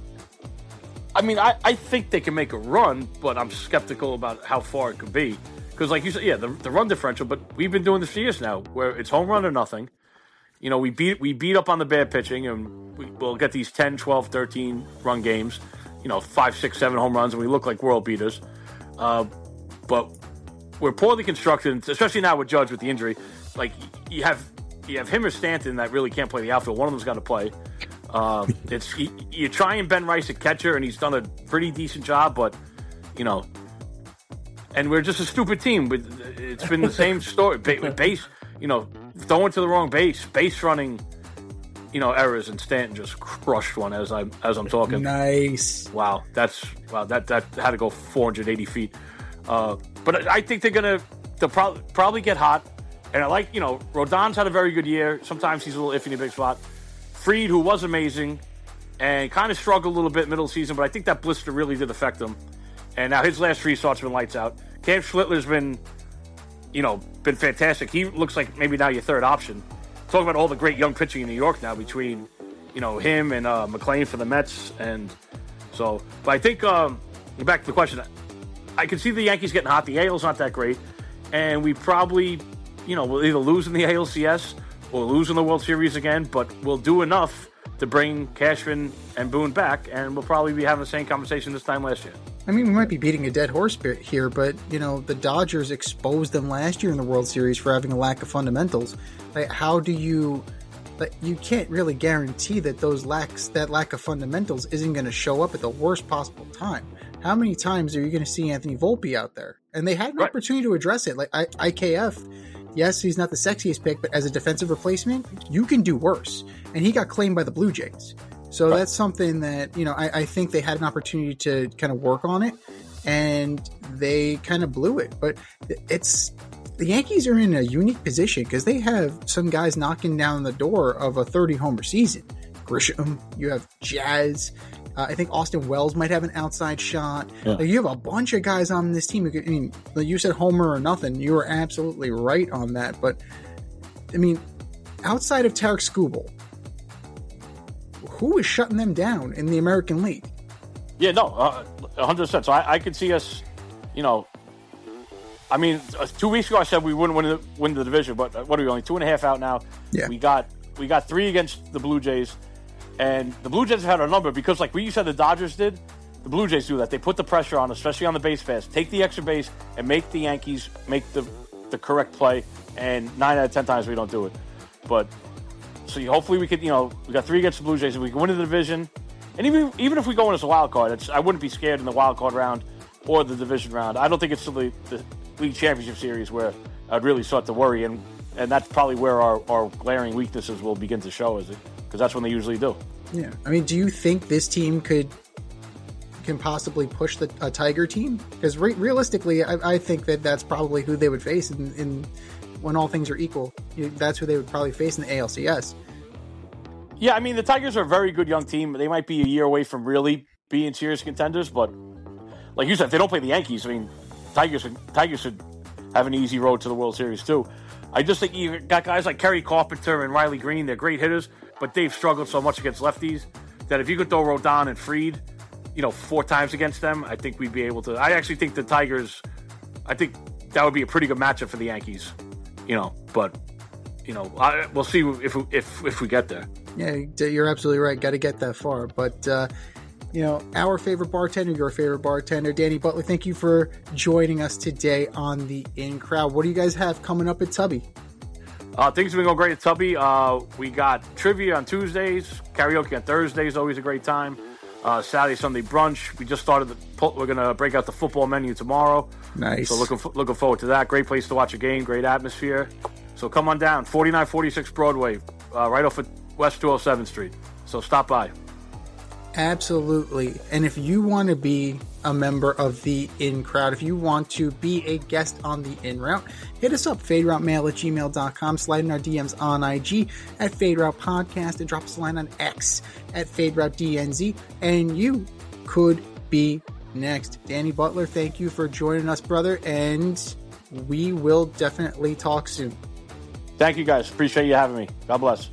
I mean, I, I think they can make a run, but I'm skeptical about how far it could be. Because, like you said, yeah, the, the run differential, but we've been doing this for years now, where it's home run or nothing. You know, we beat we beat up on the bad pitching, and we, we'll get these ten, twelve, thirteen run games, you know, five, six, seven home runs, and we look like world beaters. Uh, but we're poorly constructed, especially now with Judge with the injury. Like, you have you have him or Stanton that really can't play the outfield. One of them's got to play. Uh, it's you, you try and Ben Rice at catcher, and he's done a pretty decent job, but, you know, and we're just a stupid team. With It's been the same story. Ba- with base, you know, throwing to the wrong base, base running, you know, errors, and Stanton just crushed one as I'm as I'm talking. Nice. Wow, that's wow. That that had to go four hundred eighty feet. Uh, but I think they're gonna they'll probably probably get hot. And I like, you know, Rodon's had a very good year. Sometimes he's a little iffy in a big spot. Fried, who was amazing and kind of struggled a little bit middle of the season, but I think that blister really did affect him. And now his last three starts have been lights out. Cam Schlittler's been, you know, been fantastic. He looks like maybe now your third option. Talking about all the great young pitching in New York now between, you know, him and uh, McClain for the Mets. And so, but I think, um, back to the question, I can see the Yankees getting hot. The A L's not that great. And we probably, you know, we'll either lose in the A L C S or lose in the World Series again, but we'll do enough to bring Cashman and Boone back, and we'll probably be having the same conversation this time last year. I mean, we might be beating a dead horse bit here, but, you know, the Dodgers exposed them last year in the World Series for having a lack of fundamentals. Like, how do you... Like, you can't really guarantee that those lacks that lack of fundamentals isn't going to show up at the worst possible time. How many times are you going to see Anthony Volpe out there? And they had an Right. opportunity to address it. Like, I, I K F... Yes, he's not the sexiest pick, but as a defensive replacement, you can do worse. And he got claimed by the Blue Jays. So Right. that's something that, you know, I, I think they had an opportunity to kind of work on it, and they kind of blew it. But it's, the Yankees are in a unique position because they have some guys knocking down the door of a thirty homer season. Grisham, you have Jazz. Uh, I think Austin Wells might have an outside shot. Yeah. Like, you have a bunch of guys on this team. Who could, I mean, like you said homer or nothing. You were absolutely right on that. But, I mean, outside of Tarek Skubal, who is shutting them down in the American League? Yeah, no, uh, one hundred percent. So I, I could see us, you know, I mean, uh, two weeks ago I said we wouldn't win the, win the division, but uh, what are we, only two and a half out now? Yeah. We got we got three against the Blue Jays, and the Blue Jays have had our number because, like we said the Dodgers did, the Blue Jays do that. They put the pressure on, especially on the base pass, take the extra base, and make the Yankees make the, the correct play, and nine out of ten times we don't do it. But So you, hopefully we could, you know, we got three against the Blue Jays, and we can win the division. And even even if we go in as a wild card, it's, I wouldn't be scared in the wild card round or the division round. I don't think it's the, the league championship series where I'd really start to worry, and and that's probably where our, our glaring weaknesses will begin to show, is it? Because that's when they usually do. Yeah, I mean, do you think this team could can possibly push the a Tiger team? Because re- realistically, I, I think that that's probably who they would face in, in when all things are equal. You, that's who they would probably face in the A L C S. Yeah, I mean, the Tigers are a very good young team. They might be a year away from really being serious contenders, but like you said, if they don't play the Yankees, I mean, Tigers should, Tigers should have an easy road to the World Series too. I just think you got guys like Kerry Carpenter and Riley Green. They're great hitters, but they've struggled so much against lefties that if you could throw Rodon and Fried, you know, four times against them, I think we'd be able to. I actually think the Tigers, I think that would be a pretty good matchup for the Yankees, you know, but, you know, I, we'll see if, if, if we get there. Yeah, you're absolutely right. Got to get that far. But, uh, you know, our favorite bartender, your favorite bartender, Danny Butler, thank you for joining us today on the In Crowd. What do you guys have coming up at Tubby? Uh, things have been going great at Tubby. Uh, we got trivia on Tuesdays, karaoke on Thursdays, always a great time. Uh, Saturday, Sunday brunch. We just started. The, we're gonna break out the football menu tomorrow. Nice. So looking looking forward to that. Great place to watch a game. Great atmosphere. So come on down. forty-nine forty-six Broadway, uh, right off of West two oh seventh Street. So stop by. Absolutely. And if you want to be a member of the In Crowd, if you want to be a guest on the In Route, hit us up, faderoutemail at gmail dot com, slide in our D Ms on I G at FadeRoute Podcast, and drop us a line on X at FadeRouteDNZ, and you could be next. Danny Butler, thank you for joining us, brother, and we will definitely talk soon. Thank you, guys. Appreciate you having me. God bless.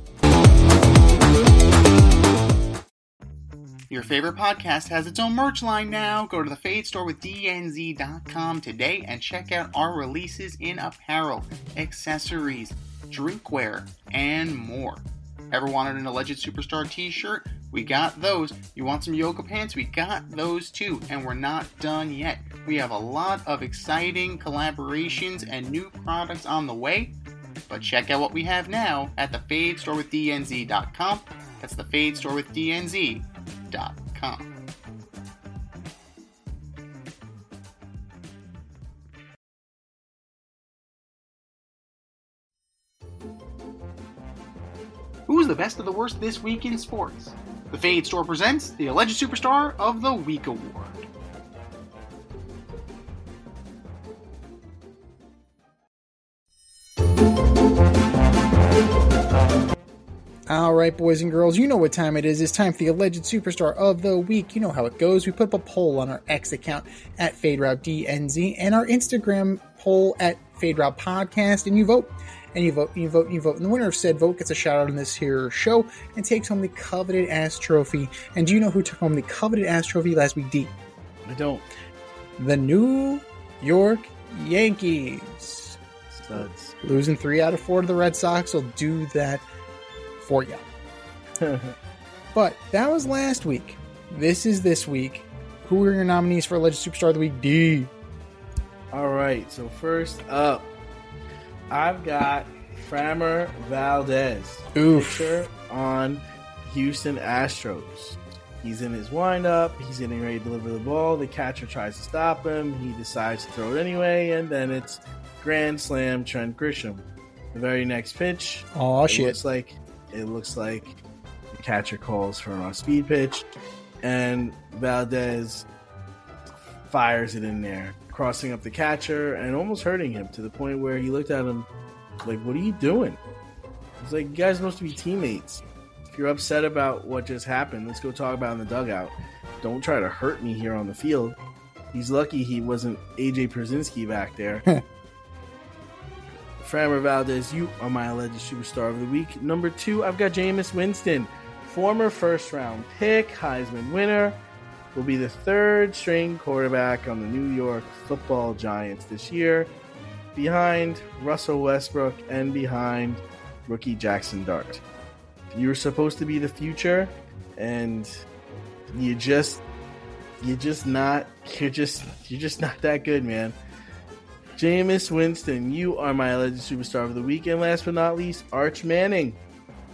Your favorite podcast has its own merch line now. Go to the Fade Store with D N Z dot com today and check out our releases in apparel, accessories, drinkware, and more. Ever wanted an Alleged Superstar t-shirt? We got those. You want some yoga pants? We got those too. And we're not done yet. We have a lot of exciting collaborations and new products on the way. But check out what we have now at the Fade Store with D N Z dot com. That's the Fade Store with D N Z dot com. Who's the best of the worst this week in sports? The Fade Store presents the Alleged Superstar of the Week Award. All right, boys and girls, you know what time it is. It's time for the Alleged Superstar of the Week. You know how it goes. We put up a poll on our X account at FadeRouteDNZ and our Instagram poll at FadeRoute Podcast, and you vote. And you vote, and you vote, and you vote. And the winner of said vote gets a shout out in this here show and takes home the coveted ass trophy. And do you know who took home the coveted ass trophy last week, D? I don't. The New York Yankees. Studs. Losing three out of four to the Red Sox will do that for you. But that was last week. This is this week. Who are your nominees for Alleged Superstar of the Week, D? All right, so first up, I've got Framber Valdez, Oof. pitcher on Houston Astros. He's in his windup. He's getting ready to deliver the ball. The catcher tries to stop him. He decides to throw it anyway, and then it's grand slam Trent Grisham. The very next pitch, Oh it shit! looks like it looks like the catcher calls for a speed pitch, and Valdez fires it in there, crossing up the catcher and almost hurting him to the point where he looked at him like, "What are you doing?" He's like, "You guys are supposed to be teammates. If you're upset about what just happened, let's go talk about it in the dugout. Don't try to hurt me here on the field." He's lucky he wasn't A J Pierzynski back there. Framber Valdez, you are my Alleged Superstar of the Week. Number two, I've got Jameis Winston, former first-round pick, Heisman winner, will be the third-string quarterback on the New York Football Giants this year, behind Russell Westbrook and behind rookie Jackson Dart. You're supposed to be the future, and you just, you're just not, you're just, you're just not that good, man. Jameis Winston, you are my Alleged Superstar of the Week. And last but not least, Arch Manning.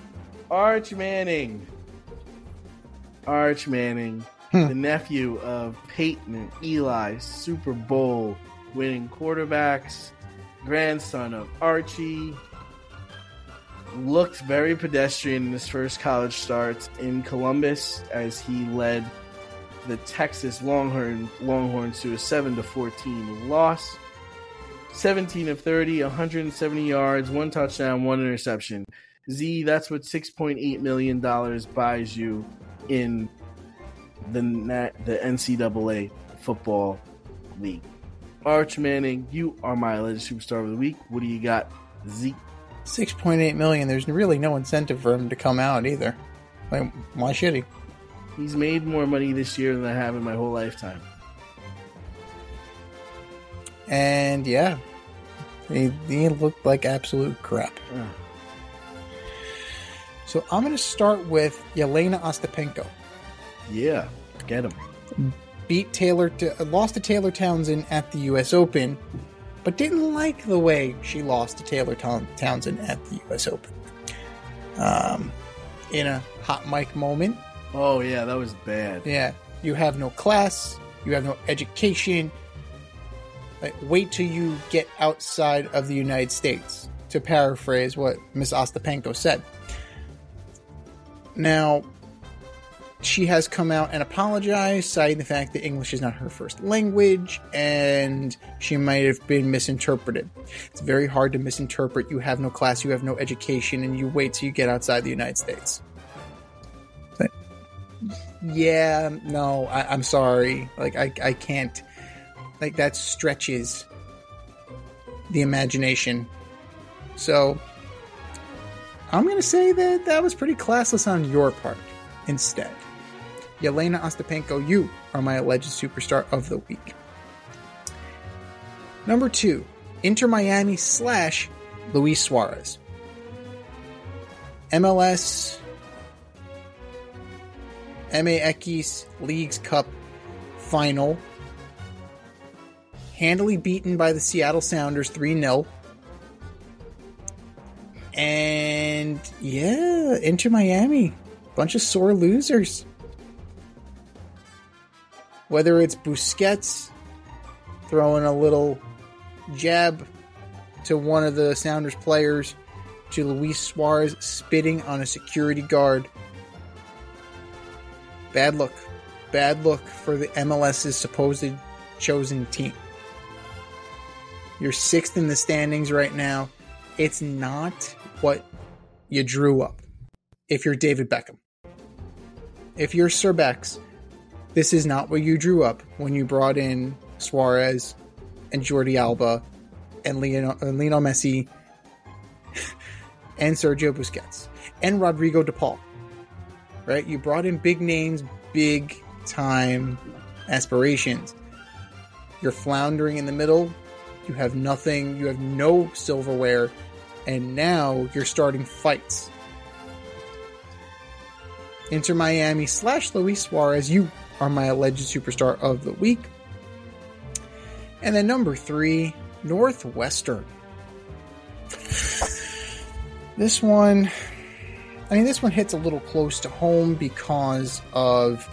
Arch Manning. Arch Manning, Hmm. the nephew of Peyton and Eli, Super Bowl winning quarterbacks, grandson of Archie. Looked very pedestrian in his first college starts in Columbus as he led the Texas Longhorn, Longhorns to a seven to fourteen loss. seventeen of thirty, one hundred seventy yards, one touchdown, one interception. Z, that's what six point eight million dollars buys you in the the N C double A football league. Arch Manning, you are my alleged superstar of the week. What do you got, Z? six point eight million dollars. There's really no incentive for him to come out either. Like, why should he? He's made more money this year than I have in my whole lifetime. And yeah, he, he looked like absolute crap. Uh. So I'm going to start with Yelena Ostapenko. Yeah, get him. Beat Taylor, to, lost to Taylor Townsend at the U S Open, but didn't like the way she lost to Taylor Townsend at the U S Open. Um, in a hot mic moment. Oh, yeah, that was bad. Yeah, you have no class, you have no education. Like, wait till you get outside of the United States, to paraphrase what Miss Ostapenko said. Now, she has come out and apologized, citing the fact that English is not her first language, and she might have been misinterpreted. It's very hard to misinterpret. You have no class, you have no education, and you wait till you get outside the United States. But, yeah, no, I, I'm sorry. Like, I, I can't. Like, that stretches the imagination. So, I'm going to say that that was pretty classless on your part instead. Yelena Ostapenko, you are my alleged superstar of the week. Number two, Inter Miami slash Luis Suarez. M L S M A X Leagues Cup final. Handily beaten by the Seattle Sounders three nil. And yeah, Inter Miami. Bunch of sore losers. Whether it's Busquets throwing a little jab to one of the Sounders players, to Luis Suarez spitting on a security guard. Bad look. Bad look for the M L S's supposed chosen team. You're sixth in the standings right now. It's not what you drew up if you're David Beckham. If you're Sir Bex, this is not what you drew up when you brought in Suarez and Jordi Alba and Lionel, uh, Lionel Messi and Sergio Busquets and Rodrigo de Paul. Right? You brought in big names, big time aspirations. You're floundering in the middle. You have nothing. You have no silverware. And now you're starting fights. Inter Miami slash Luis Suarez, you are my alleged superstar of the week. And then number three, Northwestern. This one, I mean, this one hits a little close to home because of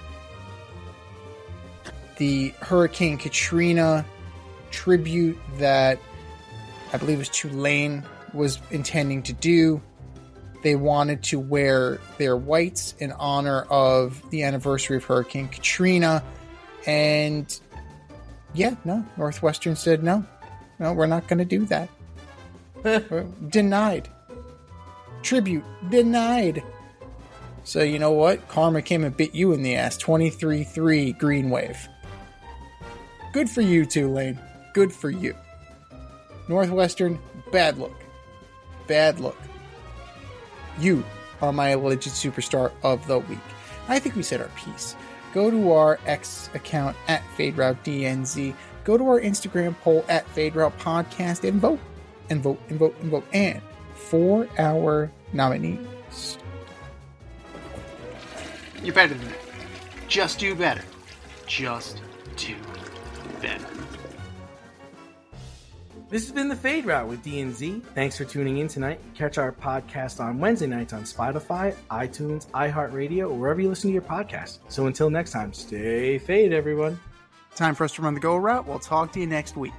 the Hurricane Katrina tribute that I believe it was Tulane was intending to do. They wanted to wear their whites in honor of the anniversary of Hurricane Katrina. And yeah, no, Northwestern said no. No, we're not going to do that. Denied. Tribute. Denied. So you know what? Karma came and bit you in the ass. twenty-three three Green Wave. Good for you, Tulane. Good for you. Northwestern, bad look. Bad look. You are my alleged superstar of the week. I think we said our piece. Go to our X account at FadeRouteDNZ. Go to our Instagram poll at FadeRoute Podcast and vote. And vote, and vote, and vote. And for our nominees. You're better than that. Just do better. Just do better. This has been The Fade Route with D and Z. Thanks for tuning in tonight. Catch our podcast on Wednesday nights on Spotify, iTunes, iHeartRadio, or wherever you listen to your podcasts. So until next time, stay fade, everyone. Time for us to run the go route. We'll talk to you next week.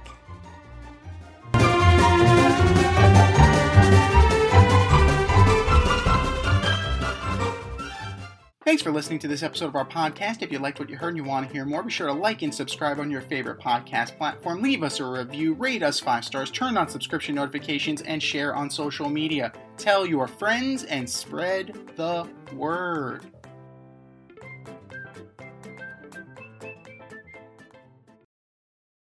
Thanks for listening to this episode of our podcast. If you liked what you heard and you want to hear more, be sure to like and subscribe on your favorite podcast platform. Leave us a review, rate us five stars, turn on subscription notifications, and share on social media. Tell your friends and spread the word.